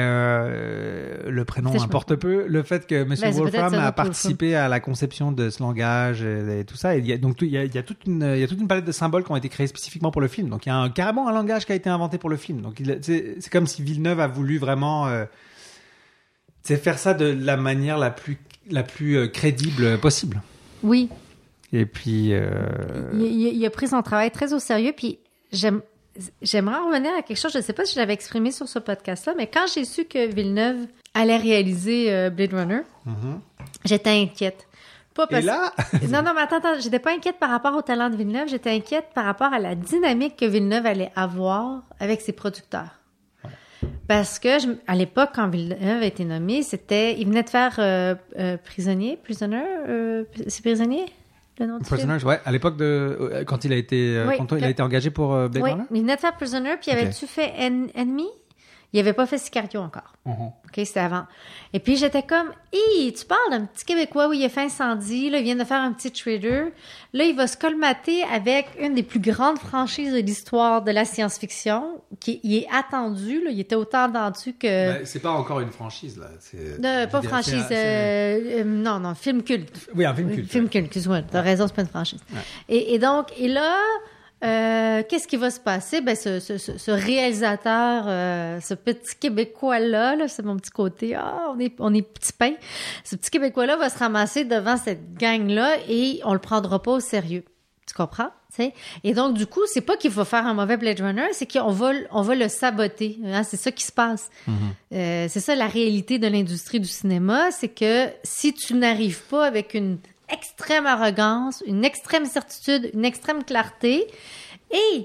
euh, le prénom Ça, je importe peu. Le fait que Monsieur Ben, c'est peut-être Wolfram ça, a notre participé à la conception de ce langage et, et tout ça. Et il y a, donc, tout- il y a, il y a toute une, il y a toute une palette de symboles qui ont été créés spécifiquement pour le film. Donc, il y a un, carrément un langage qui a été inventé pour le film. Donc, il, c'est, c'est comme si Villeneuve a voulu vraiment, euh, c'est faire ça de la manière la plus, la plus euh, crédible possible. Oui. Et puis, euh... Il, il- il a pris son travail très au sérieux, puis j'aime, j'aimerais revenir à quelque chose, je ne sais pas si je l'avais exprimé sur ce podcast-là, mais quand j'ai su que Villeneuve allait réaliser euh, Blade Runner, mm-hmm. j'étais inquiète. Pas parce... Et là? non, non, mais attends, attends, j'étais pas inquiète par rapport au talent de Villeneuve, j'étais inquiète par rapport à la dynamique que Villeneuve allait avoir avec ses producteurs. Parce que, je, à l'époque, quand Villeneuve a été nommé, c'était... Il venait de faire euh, euh, Prisonnier, Prisoner, euh, c'est Prisonnier, le nom du film? Prisoners, ouais. À l'époque de... euh, Quand il a été, euh, Oui, quand il que- a été engagé pour euh, Blade Oui, Runner? il venait de faire Prisoner, puis il Ok. avait-tu fait En- Enemy? Il avait pas fait Sicario encore. Mhm. OK, c'était avant. Et puis, j'étais comme, hi, tu parles d'un petit Québécois où il a fait incendie, là, il vient de faire un petit trader. Là, il va se colmater avec une des plus grandes franchises de l'histoire de la science-fiction, qui il est attendu, là, il était autant attendu que... Ben, c'est pas encore une franchise, là. C'est, Non, je pas veux dire, franchise, c'est- c'est- euh, euh, non, non, film culte. Oui, un film culte. Film culte, excuse-moi, t'as raison, c'est pas une franchise. Ouais. Et, et donc, et là, euh, qu'est-ce qui va se passer? Ben, ce, ce, ce, ce réalisateur, euh, ce petit Québécois-là, là, c'est mon petit côté, ah, on est, on est petit pain. Ce petit Québécois-là va se ramasser devant cette gang-là et on le prendra pas au sérieux. Tu comprends? T'sais? Et donc, du coup, c'est pas qu'il va faire un mauvais Blade Runner, c'est qu'on va, on va le saboter. Hein? C'est ça qui se passe. Mhm. Euh, c'est ça la réalité de l'industrie du cinéma, c'est que si tu n'arrives pas avec une extrême arrogance, une extrême certitude, une extrême clarté et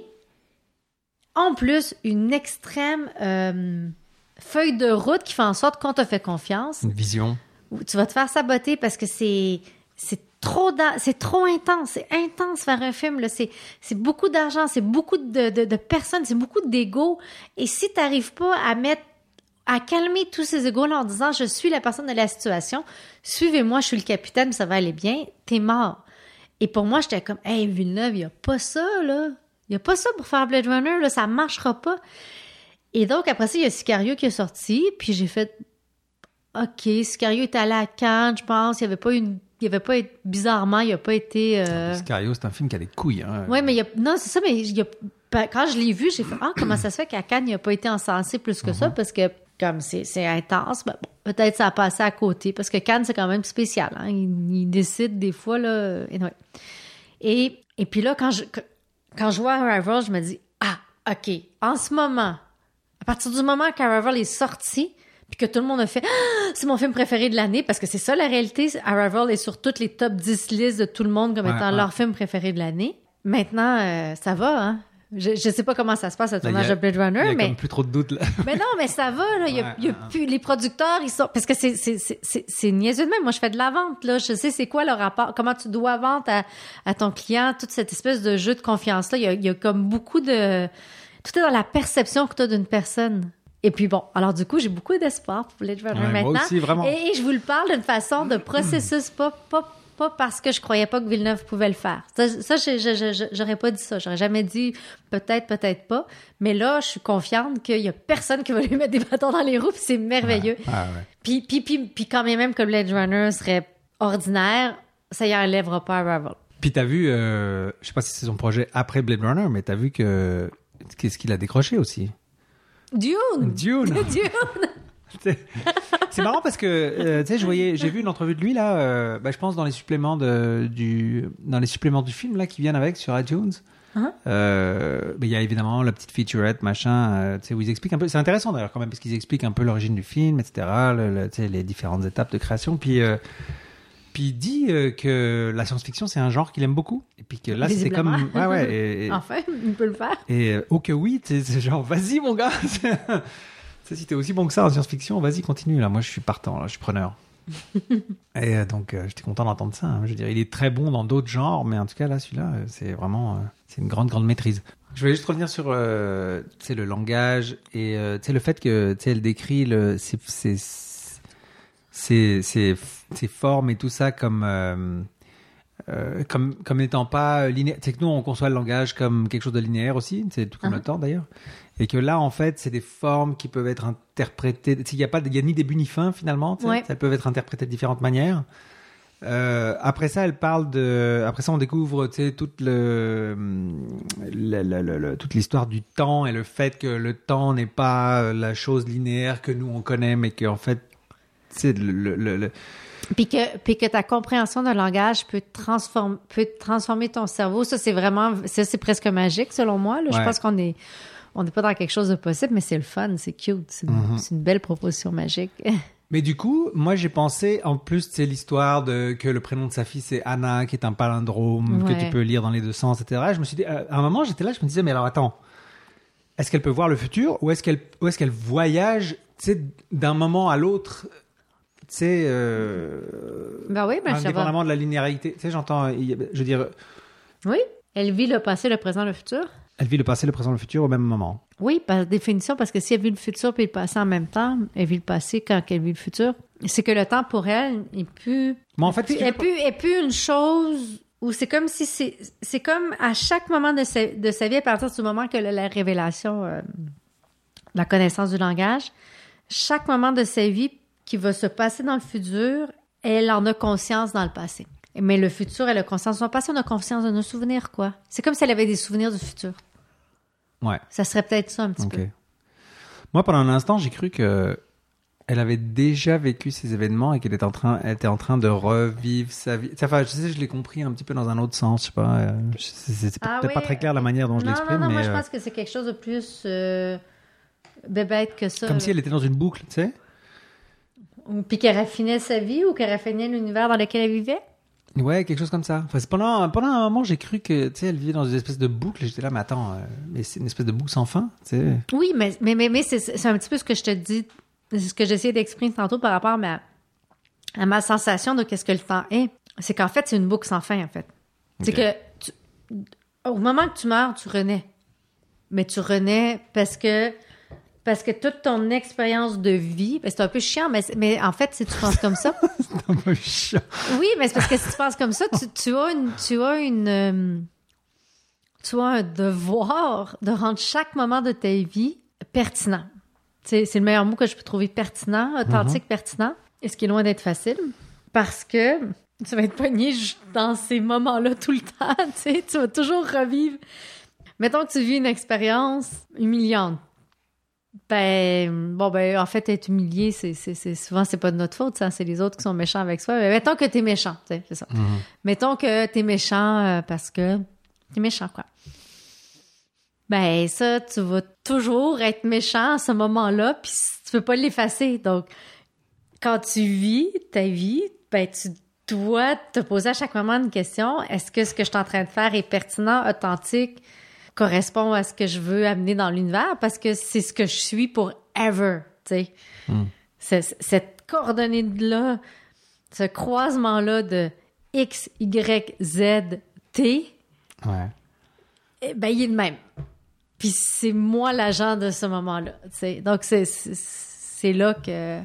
en plus une extrême euh, feuille de route qui fait en sorte qu'on te fait confiance, Une vision. tu vas te faire saboter parce que c'est c'est trop da- c'est trop intense, c'est intense faire un film là, c'est c'est beaucoup d'argent, c'est beaucoup de, de, de personnes, c'est beaucoup d'ego et si tu n'arrives pas à mettre à calmer tous ces égos-là en disant « Je suis la personne de la situation, suivez-moi, je suis le capitaine, ça va aller bien », t'es mort. Et pour moi, j'étais comme « Hey, Villeneuve, il n'y a pas ça, là. Il n'y a pas ça pour faire Blade Runner, là, ça ne marchera pas. » Et donc, après ça, il y a Sicario qui est sorti, puis j'ai fait « OK, Sicario est allé à Cannes, je pense, il n'y avait pas une... Il avait pas été... Bizarrement, il n'a pas été... Euh... Sicario, c'est un film qui a des couilles. Hein. Oui, mais il y a... Non, c'est ça, mais il y a... quand je l'ai vu, j'ai fait « Ah, comment ça se fait qu'à Cannes, il n'a pas été encensé plus que ça? » Parce que comme c'est, c'est intense, ben, bon, peut-être ça a passé à côté, parce que Cannes, c'est quand même spécial. Hein? Il, il décide des fois, là... Anyway. Et, et puis là, quand je, quand je vois Arrival, je me dis, ah, OK, en ce moment, à partir du moment qu'Arrival est sorti, puis que tout le monde a fait, ah, c'est mon film préféré de l'année, parce que c'est ça la réalité, Arrival est sur toutes les top dix listes de tout le monde comme ouais, étant ouais. leur film préféré de l'année. Maintenant, euh, ça va, hein? Je, je sais pas comment ça se passe le tournage de Blade Runner, il y a mais comme plus trop de doutes là. mais non, mais ça va là. Il y a, Ouais, il y a ouais. plus les producteurs, ils sont parce que c'est c'est c'est c'est, c'est niaiseux de même. Moi, je fais de la vente là. Je sais c'est quoi le rapport, comment tu dois vendre à, à ton client, toute cette espèce de jeu de confiance là. Il y a, il y a comme beaucoup de tout est dans la perception que tu as d'une personne. Et puis bon, alors du coup, j'ai beaucoup d'espoir pour Blade Runner Ouais, moi maintenant. aussi, vraiment. Et, et je vous le parle d'une façon de processus, pas pas pas parce que je croyais pas que Villeneuve pouvait le faire. Ça, ça je, je, je, j'aurais pas dit ça. J'aurais jamais dit peut-être, peut-être pas. Mais là, je suis confiante qu'il y a personne qui va lui mettre des bâtons dans les roues, puis c'est merveilleux. Ouais. Ah, ouais. Puis, puis, puis, puis quand bien même que Blade Runner serait ordinaire, ça y enlèvera pas Arrival. Puis t'as vu, euh, je sais pas si c'est son projet après Blade Runner, mais t'as vu que qu'est-ce qu'il a décroché aussi. Dune! Dune. Dune! C'est c'est marrant parce que euh, tu sais, je voyais, j'ai vu une entrevue de lui là, euh, bah, je pense dans les suppléments de, du, dans les suppléments du film là qui viennent avec sur iTunes. Uh-huh. Euh, mais il y a évidemment la petite featurette machin, euh, tu sais où ils expliquent un peu. C'est intéressant d'ailleurs quand même parce qu'ils expliquent un peu l'origine du film, et cetera. Le, le, tu sais les différentes étapes de création. Puis euh, puis il dit euh, que la science-fiction c'est un genre qu'il aime beaucoup. Et puis que là c'était comme ouais ouais. Et, et, Enfin, il peut le faire. et euh, oh que oui, tu sais, c'est genre vas-y mon gars. Tu sais, si t'es aussi bon que ça en science-fiction, vas-y, continue. Là, moi, je suis partant, là, je suis preneur. Et euh, donc, euh, j'étais content d'entendre ça. Hein. Je veux dire, il est très bon dans d'autres genres, mais en tout cas, là, celui-là, euh, c'est vraiment, euh, c'est une grande, grande maîtrise. Je voulais juste revenir sur euh, tu sais, le langage et euh, tu sais, le fait que tu sais, elle décrit le, ses, ses, ses, ses, ses formes et tout ça comme, euh, euh, comme, comme n'étant pas linéaire. Tu sais que nous, on conçoit le langage comme quelque chose de linéaire aussi, c'est tout comme uh-huh. le temps d'ailleurs. Et que là, en fait, c'est des formes qui peuvent être interprétées. Il n'y a, pas, il y a ni début ni fin finalement. Ouais. Elles peuvent être interprétées de différentes manières. Euh, après ça, elle parle de. Après ça, on découvre, tu sais, toute le, le, le, le, le, toute l'histoire du temps et le fait que le temps n'est pas la chose linéaire que nous on connaît, mais qu'en fait, c'est le, le, le, le... Puis que, puis que ta compréhension d'un langage peut transformer, peut transformer ton cerveau. Ça, c'est vraiment, ça, c'est presque magique selon moi. Là. Ouais. Je pense qu'on est, on n'est pas dans quelque chose de possible, mais c'est le fun, c'est cute, c'est, mm-hmm. c'est une belle proposition magique. Mais du coup, moi, j'ai pensé, en plus, c'est l'histoire de que le prénom de sa fille, c'est Anna, qui est un palindrome, ouais. que tu peux lire dans les deux sens, et cetera. Et je me suis dit, à un moment, j'étais là, je me disais, mais alors attends, est-ce qu'elle peut voir le futur ou est-ce qu'elle, ou est-ce qu'elle voyage, tu sais, d'un moment à l'autre, tu sais, euh, ben oui, ben indépendamment de la linéarité. Tu sais, j'entends, je veux dire. Oui, elle vit le passé, le présent, le futur. Elle vit le passé, le présent, le futur au même moment. Oui, par définition, parce que si elle vit le futur et le passé en même temps, elle vit le passé quand elle vit le futur. C'est que le temps pour elle est plus. Mais en fait, est plus, est plus, est plus une chose où c'est comme si c'est, c'est comme à chaque moment de sa, de sa vie, à partir du moment que la, la révélation, euh, la connaissance du langage, chaque moment de sa vie qui va se passer dans le futur, elle en a conscience dans le passé. Mais le futur, elle a conscience de son passé, on a conscience de nos souvenirs, quoi. C'est comme si elle avait des souvenirs du futur. Ouais. Ça serait peut-être ça un petit okay. peu. Moi, pendant un instant, j'ai cru que elle avait déjà vécu ces événements et qu'elle était en train, elle était en train de revivre sa vie. Enfin, je sais, je l'ai compris un petit peu dans un autre sens. Je sais pas. Euh, c'est, c'est ah peut-être oui. pas très clair la manière dont je non, l'exprime. Non, non, mais moi, je euh... pense que c'est quelque chose de plus euh, bébête que ça. Comme là. si elle était dans une boucle, tu sais. Puis qu'elle raffinait sa vie ou qu'elle raffinait l'univers dans lequel elle vivait. Ouais, quelque chose comme ça. Enfin, c'est pendant, pendant un moment, j'ai cru que, tu sais, elle vivait dans une espèce de boucle. Et j'étais là, mais attends, euh, mais c'est une espèce de boucle sans fin, tu sais. Oui, mais, mais, mais, mais c'est, c'est un petit peu ce que je te dis, ce que j'essayais d'exprimer tantôt par rapport à ma, à ma sensation de qu'est-ce que le temps est. C'est qu'en fait, c'est une boucle sans fin, en fait. Okay. C'est que, tu, au moment que tu meurs, tu renais. Mais tu renais parce que, parce que toute ton expérience de vie, ben c'est un peu chiant, mais, mais en fait, si tu penses comme ça... c'est un peu chiant. Oui, mais c'est parce que si tu penses comme ça, tu, tu as une... Tu as une euh, tu as un devoir de rendre chaque moment de ta vie pertinent. C'est, c'est le meilleur mot que je peux trouver, pertinent, authentique, mm-hmm. pertinent. Et ce qui est loin d'être facile, parce que tu vas être pogné dans ces moments-là tout le temps, tu sais, tu vas toujours revivre. Mettons que tu vis une expérience humiliante. Ben, bon, ben, en fait, être humilié, c'est, c'est, c'est souvent, c'est pas de notre faute, ça, c'est les autres qui sont méchants avec soi. Mais mettons que t'es méchant, tu sais, c'est ça. Mm-hmm. Mettons que t'es méchant euh, parce que t'es méchant, quoi. Ben, ça, tu vas toujours être méchant à ce moment-là, puis tu peux pas l'effacer. Donc, quand tu vis ta vie, ben, tu dois te poser à chaque moment une question. Est-ce que ce que je suis en train de faire est pertinent, authentique, correspond à ce que je veux amener dans l'univers? Parce que c'est ce que je suis pour ever, tu sais. Mm. C'est, cette coordonnée-là, ce croisement-là de X, Y, Z, T, ouais. eh ben, il est le même. Puis c'est moi l'agent de ce moment-là, tu sais. Donc, c'est, c'est, c'est là que...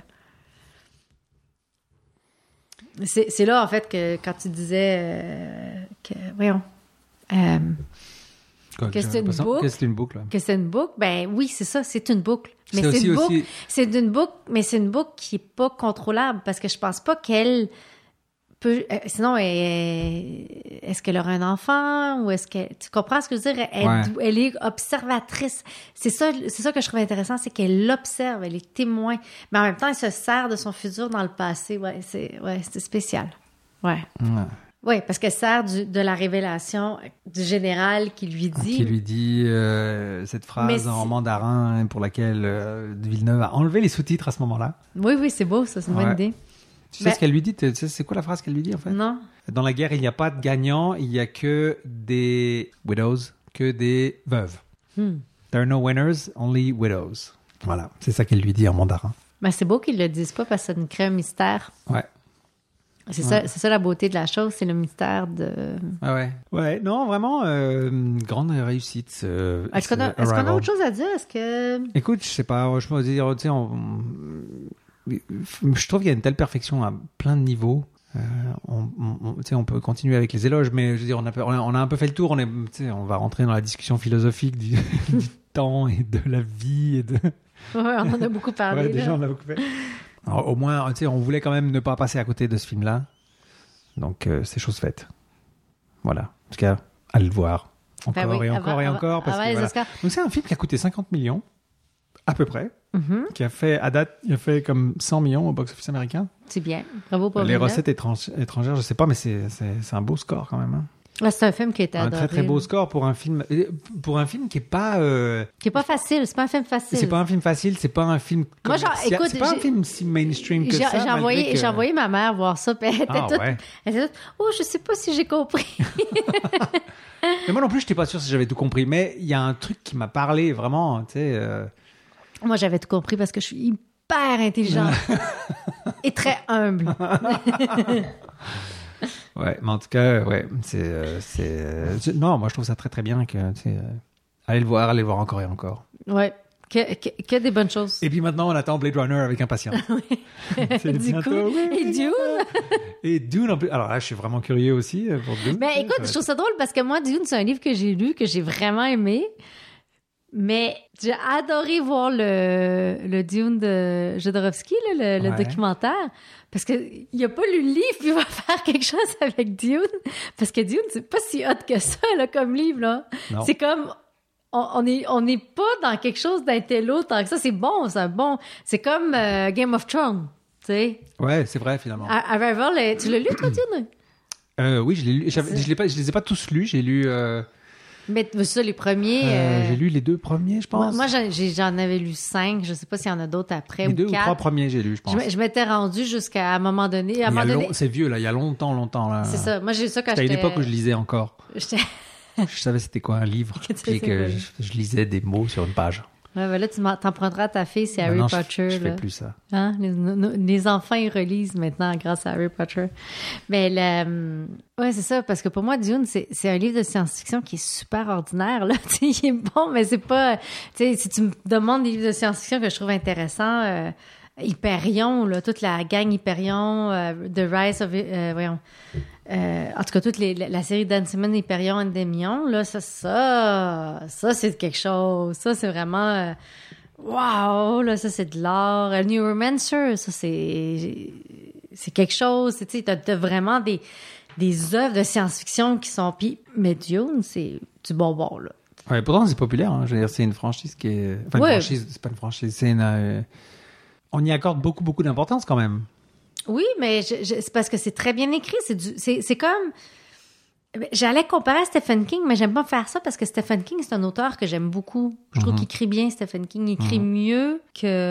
C'est, c'est là, en fait, que quand tu disais euh, que... Voyons... Euh, Quoi, que c'est une boucle. Que c'est une boucle. Que c'est une boucle. Ben oui, c'est ça, c'est une boucle. Mais c'est, c'est aussi, une boucle. Aussi... C'est une boucle, mais c'est une boucle qui est pas contrôlable parce que je pense pas qu'elle peut. Euh, sinon, elle, est-ce qu'elle aura un enfant ou est-ce qu'elle. Tu comprends ce que je veux dire? Elle, ouais. elle est observatrice. C'est ça, c'est ça que je trouve intéressant, c'est qu'elle l'observe, elle est témoin. Mais en même temps, elle se sert de son futur dans le passé. Ouais, c'est, ouais, c'est spécial. Ouais. ouais. Oui, parce qu'elle sert du, de la révélation du général qui lui dit... Qui lui dit euh, cette phrase en mandarin pour laquelle euh, Villeneuve a enlevé les sous-titres à ce moment-là. Oui, oui, c'est beau, ça, c'est une ouais. bonne idée. Tu sais ben... ce qu'elle lui dit? Tu sais, c'est quoi la phrase qu'elle lui dit, en fait? Non. Dans la guerre, il n'y a pas de gagnants, il n'y a que des widows, que des veuves. Hmm. There are no winners, only widows. Voilà, c'est ça qu'elle lui dit en mandarin. Ben, c'est beau qu'ils le disent pas parce que ça nous crée un mystère. Ouais. C'est, Ouais. ça, c'est ça la beauté de la chose, c'est le mystère de... Ah ouais. Ouais, non, vraiment, euh, grande réussite. Euh, Est-ce qu'on, a, est-ce qu'on a autre chose à dire? Est-ce que... Écoute, je sais pas, je peux dire, tu sais, on- je trouve qu'il y a une telle perfection à plein de niveaux. Euh, on, on, tu sais, on peut continuer avec les éloges, mais je veux dire, on a, on a, on a un peu fait le tour. On est, tu sais, on va rentrer dans la discussion philosophique du, du temps et de la vie et de. Ouais, on en a beaucoup parlé. Ouais, là. déjà, on a beaucoup fait. Alors, au moins, tu sais, on voulait quand même ne pas passer à côté de ce film-là. Donc, euh, c'est chose faite. Voilà. En tout cas, allez le voir. Encore Ben oui, et encore avant- et encore. Parce avant que, les voilà. Oscars. Donc, c'est un film qui a coûté cinquante millions, à peu près. Mm-hmm. Qui a fait, à date, il a fait comme cent millions au box-office américain. C'est bien. Bravo pour Les Villeneuve. recettes étranges- étrangères, je sais pas, mais c'est, c'est, c'est un beau score quand même. Hein. Ouais, c'est un film qui a été Un adoré. très très beau score pour un film, pour un film qui est pas. Euh, Qui est pas facile. C'est pas un film facile. c'est pas un film facile, c'est pas un film. Moi, genre, commercial, écoute, c'est pas un j'ai- film si mainstream que J'ai, ça. j'ai, malgré envoyé, que- j'ai envoyé ma mère voir ça, puis elle était, Ah, toute, ouais. elle était toute, oh, je sais pas si j'ai compris. Mais moi non plus, je n'étais pas sûr si j'avais tout compris. Mais il y a un truc qui m'a parlé vraiment, tu sais. euh, Moi, j'avais tout compris parce que je suis hyper intelligente et très humble. Ouais, mais en tout cas, ouais, c'est, euh, c'est. euh, c'est- Non, moi je trouve ça très très bien que, tu sais, euh, allez le voir, allez le voir encore et encore. Ouais. Que, que, que des bonnes choses. Et puis maintenant, on attend Blade Runner avec impatience. C'est Du bientôt, coup, oui, et Dune. Et Dune en plus. Alors là, je suis vraiment curieux aussi euh, pour Dune. Mais écoute, Ça va je trouve ça drôle parce que moi, Dune, c'est un livre que j'ai lu, que j'ai vraiment aimé. Mais j'ai adoré voir le, le Dune de Jodorowsky, là, le, le Ouais. documentaire. Parce que il a pas lu le livre, puis il va faire quelque chose avec Dune. Parce que Dune, c'est pas si hot que ça, là, comme livre, là. Non. C'est comme, on, on est, on n'est pas dans quelque chose d'intello tant que ça. C'est bon, c'est bon. C'est comme euh, Game of Thrones, tu sais. Ouais, c'est vrai finalement. À- Arrival, euh, tu l'as lu, toi, Dune? Euh, oui, je l'ai lu. J'avais- Je, l'ai pas, je les ai pas tous lus. J'ai lu. Euh, Mais ça, les premiers... euh, euh, j'ai lu les deux premiers, je Moi, pense. moi, j'en, j'ai- j'en avais lu cinq. Je sais pas s'il y en a d'autres après les ou deux ou quatre. trois premiers, j'ai lu, je pense. Je, m- je m'étais rendue jusqu'à un moment donné. À un Il y a moment donné, long- C'est vieux là. Il y a longtemps, longtemps là. c'est ça. Moi, j'ai lu ça quand C'était à une j'étais... époque où je lisais encore. j'étais- Je savais c'était quoi un livre. Tu sais Puis c'est que quoi. je, je lisais des mots sur une page. Ouais, ben là, tu m'en- t'en prendras à ta fille, c'est Harry Maintenant, je- Potter. Je, là. fais plus ça. Hein? Les, no- no- les enfants, ils relisent maintenant grâce à Harry Potter. Mais le, hum, ouais, c'est ça, parce que pour moi, Dune, c'est, c'est un livre de science-fiction qui est super ordinaire, là. Tu sais, il est bon, mais c'est pas, tu sais, si tu me demandes des livres de science-fiction que je trouve intéressants, euh, Hyperion, là, toute la gang Hyperion, euh, The Rise of, euh, voyons, euh, en tout cas, toute les, la, la série d'Anne Simon, Hyperion, Endymion, là, ça, ça, ça, c'est quelque chose. Ça, c'est vraiment, euh, wow, là, ça, c'est de l'art. Euh, Neuromancer, ça, c'est, c'est quelque chose. Tu sais, t'as, t'as vraiment des, des œuvres de science-fiction qui sont, puis, mais Dune, c'est du bonbon, là. Ouais, pourtant c'est populaire. Hein. Je veux dire, c'est une franchise qui est. Enfin, une Ouais. franchise, c'est pas une franchise. C'est une. euh, On y accorde beaucoup, beaucoup d'importance quand même. Oui, mais je, je- c'est parce que c'est très bien écrit. C'est du, c'est, c'est comme. J'allais comparer à Stephen King, mais j'aime pas faire ça parce que Stephen King, c'est un auteur que j'aime beaucoup. Je trouve Mhm. qu'il écrit bien, Stephen King. Il écrit Mhm. mieux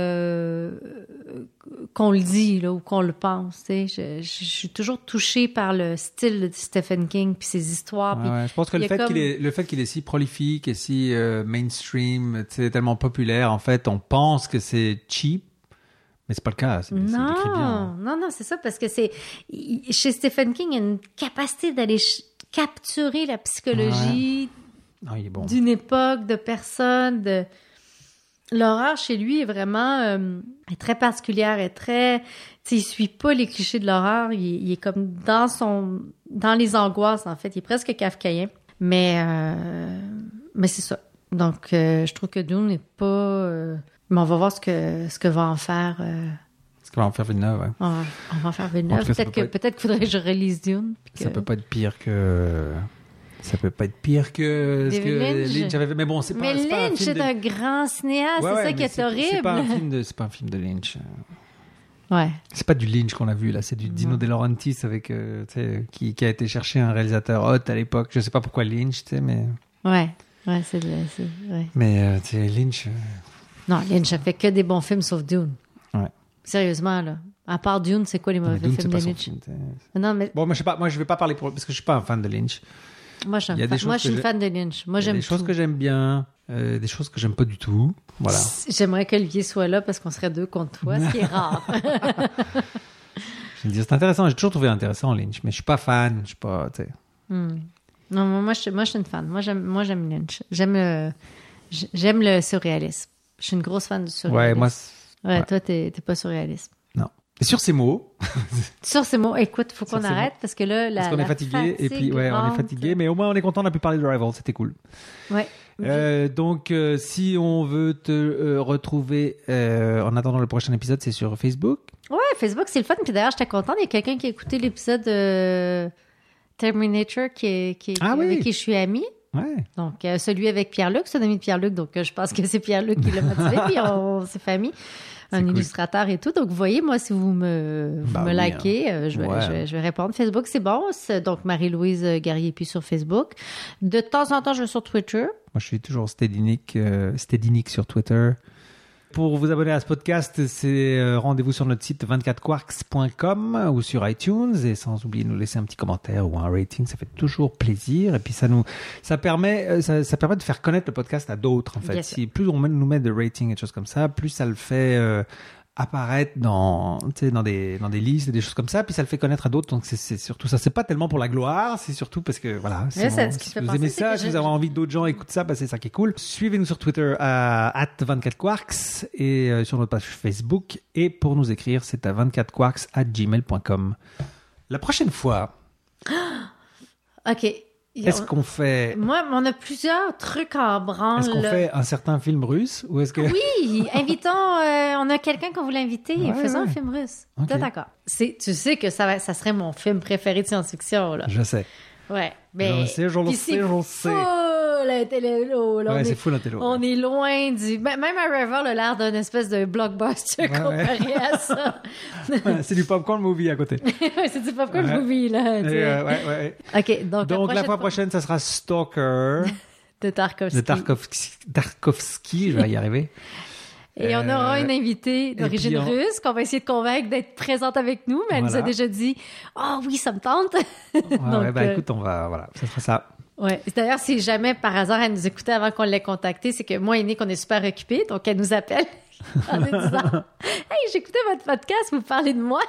que qu'on le dit là, ou qu'on le pense. Tu sais. Je, je, je suis toujours touchée par le style de Stephen King puis ses histoires. Ouais, puis ouais. Je pense que il y le a fait, comme- qu'il est, le fait qu'il est si prolifique et si euh, mainstream, tu sais, tellement populaire, en fait, on pense que c'est cheap, mais c'est pas le cas. C'est, c'est Non, écrit bien. non, non, c'est ça, parce que c'est. il- Chez Stephen King, il y a une capacité d'aller ch- capturer la psychologie Non, il est bon. d'une époque, de personnes, de. L'horreur chez lui est vraiment euh, est très particulière, est très. Tu sais, il suit pas les clichés de l'horreur. Il, il est comme dans son, dans les angoisses en fait. Il est presque kafkaïen, mais euh, mais c'est ça. Donc, euh, je trouve que Dune n'est pas. euh, mais on va voir ce que ce que va en faire. euh, Ce qu'on va en faire Villeneuve, ouais. on, on va en faire En Villeneuve. tout cas, ça Peut-être peut que pas être- peut-être qu'il faudrait que je relise Dune. puis Ça que- peut pas être pire que. Ça peut pas être pire que ce David que Lynch. Lynch avait fait. Mais bon, c'est pas, Mais c'est pas un Lynch film est de... un grand cinéaste, Ouais, c'est ouais, ça qui mais est, C'est horrible. pas un film de, c'est pas un film de Lynch. Ouais. C'est pas du Lynch qu'on a vu là, c'est du Dino Non. De Laurentiis avec, euh, tu sais, qui, qui a été chercher un réalisateur hot à l'époque. Je sais pas pourquoi Lynch, tu sais, mais, Ouais. Ouais, c'est, le- c'est ouais. mais euh, tu sais, Lynch. euh, Non, Lynch a fait que des bons films sauf Dune. Ouais. Sérieusement, là. À part Dune, c'est quoi les mais mauvais Dune, c'est films pas de son Lynch? film. tu sais. Non, mais Bon, moi je sais pas, moi je vais pas parler pour parce que je suis pas un fan de Lynch. moi, je suis, un il y a des fan- choses moi, que je suis une j'ai- fan de Lynch. Moi, Il y a j'aime des choses tout. que j'aime bien, euh, des choses que j'aime pas du tout. Voilà. J'aimerais qu'Olivier soit là parce qu'on serait deux contre toi, ce qui est rare. Je me dis, c'est intéressant. J'ai toujours trouvé intéressant Lynch, mais je suis pas fan. Je suis pas, tu sais. Hmm. Non, moi je, moi, je suis une fan. Moi, j'aime, moi, j'aime Lynch. J'aime le, j'aime le surréalisme. Je suis une grosse fan du surréalisme. Ouais, moi. Ouais, ouais. toi, t'es, t'es pas surréaliste. Non. Et sur ces mots. Sur ces mots, écoute, faut qu'on Sur ces arrête mots. parce que là, la, Parce qu'on la est fatigué. Et puis, ouais, on est rentre. fatigué. Mais au moins, on est content. On a pu parler de Rival. C'était cool. Ouais. Euh, donc, euh, si on veut te euh, retrouver euh, en attendant le prochain épisode, c'est sur Facebook. Ouais, Facebook, c'est le fun. Puis d'ailleurs, j'étais contente. Il y a quelqu'un qui a écouté l'épisode de Terminator qui est, qui est, Ah oui. avec qui je suis amie. Ouais. Donc, euh, celui avec Pierre-Luc, c'est un ami de Pierre-Luc. Donc, euh, je pense que c'est Pierre-Luc qui l'a motivé. Puis, on, on s'est fait amis. Un cool. illustrateur et tout. Donc, vous voyez, moi, si vous me, vous Bah me oui, likez, euh, je, vais, ouais. je, vais, je vais répondre. Facebook, c'est bon. C'est donc Marie-Louise Guerrier-Puis sur Facebook. De temps en temps, je vais sur Twitter. Moi, je suis toujours Steadynick, euh, Steadynick sur Twitter. Pour vous abonner à ce podcast, c'est euh, rendez-vous sur notre site vingt-quatre quarks point com ou sur iTunes, et sans oublier de nous laisser un petit commentaire ou un rating, ça fait toujours plaisir. Et puis ça nous, ça permet, euh, ça, ça permet de faire connaître le podcast à d'autres en fait. Bien Si plus on met- nous met de ratings et de choses comme ça, plus ça le fait euh, apparaître dans, tu sais, dans des dans des listes et des choses comme ça, puis ça le fait connaître à d'autres. Donc c'est, c'est surtout ça. C'est pas tellement pour la gloire, c'est surtout parce que voilà. Si, Ouais, on- c'est ce qui si fait vous penser, aimez c'est ça, que si je- vous avez envie que d'autres gens écoutent ça, bah, c'est ça qui est cool. Suivez-nous sur Twitter à arobase vingt-quatre quarks et euh, sur notre page Facebook. Et pour nous écrire, c'est à vingt-quatre quarks arobase gmail point com. La prochaine fois, OK. est-ce qu'on fait, Moi, on a plusieurs trucs en branle. est-ce qu'on fait un certain film russe ou est-ce que Oui, invitons. euh, on a quelqu'un qu'on voulait inviter. Ouais, Faisons ouais. un film russe. Ok. T'es d'accord. C'est, tu sais que ça, va- ça serait mon film préféré de science-fiction. Là. Je sais. Ouais. Je le sais, je le puis sais, c'est je le sais. full intello, là. Ouais, on c'est est, full intello, On ouais. est loin du. Même Arrival a l'air d'un espèce de blockbuster Ouais, comparé à ça. C'est du popcorn movie à côté. Ouais, c'est du popcorn Ouais. movie, là. tu Et, sais. euh, ouais, ouais. OK, donc, Donc la fois prochaine, ça sera Stalker de Tarkovsky. de Tarkovsky. Tarkovsky, je vais y arriver. Et on aura Euh, une invitée d'origine puis on- russe qu'on va essayer de convaincre d'être présente avec nous, mais elle nous a Voilà. déjà dit « Ah oui, ça me tente! » Ouais, Donc, ouais, bah euh, écoute, on va, voilà, ça sera ça. ouais. D'ailleurs, si jamais par hasard elle nous écoutait avant qu'on l'ait contactée, c'est que moi et Nick, on est super occupés, donc elle nous appelle en nous disant « Hey, j'écoutais votre podcast, vous parlez de moi! »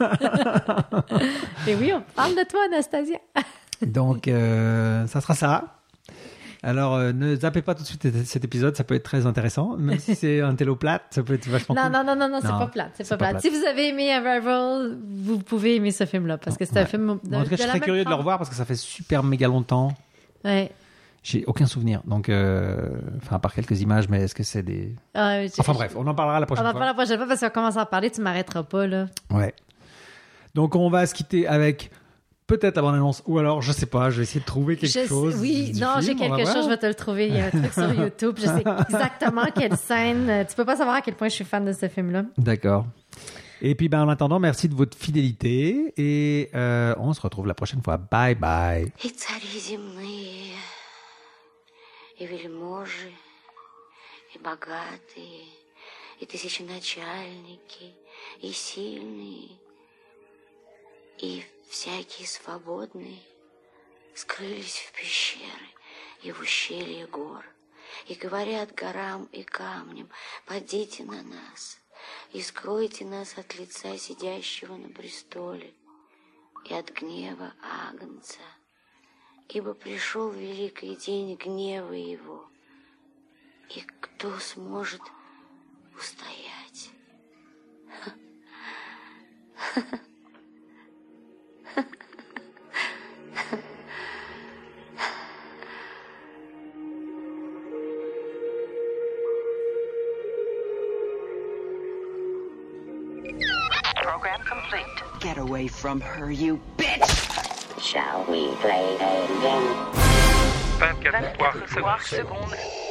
Et oui, on parle de toi, Anastasia! Donc, euh, ça sera ça. Alors, euh, ne zappez pas tout de suite cet épisode, ça peut être très intéressant. Même si c'est un télo plate, ça peut être vachement Non, cool. non, non, non, non, c'est Non, pas plate. C'est c'est pas pas plate. plate. Si vous avez aimé Arrival, vous pouvez aimer ce film-là, parce que c'est un Ouais. film de, Bon, en tout cas, de je la serais même curieux de le trempe. revoir parce que ça fait super méga longtemps. Ouais. J'ai aucun souvenir. Donc, euh, enfin, à part quelques images, mais est-ce que c'est des... Ah, je- Enfin bref, on en parlera la On prochaine en fois. parle la prochaine fois parce qu'on commence à en parler, tu m'arrêteras pas, là. Ouais. Donc, on va se quitter avec peut-être la bande-annonce, ou alors, je sais pas, je vais essayer de trouver quelque Je sais- chose. oui, du non, j'ai film, on va quelque chose, voir. je vais te le trouver. Il y a un truc sur YouTube, je sais exactement quelle scène. euh, Tu peux pas savoir à quel point je suis fan de ce film-là. D'accord. Et puis, ben, en attendant, merci de votre fidélité et euh, on se retrouve la prochaine fois. Bye bye. И цари земные, и вельможи, и богатые, и тысяченачальники, и сильные, и всякие свободные скрылись в пещеры и в ущелье гор, и говорят горам и камням: «Падите на нас, и скройте нас от лица сидящего на престоле и от гнева Агнца, ибо пришел великий день гнева его, и кто сможет устоять?» Program complete. Get away from her, you bitch! Shall we play a game? vingt-quatre vingt-quatre secondes. secondes.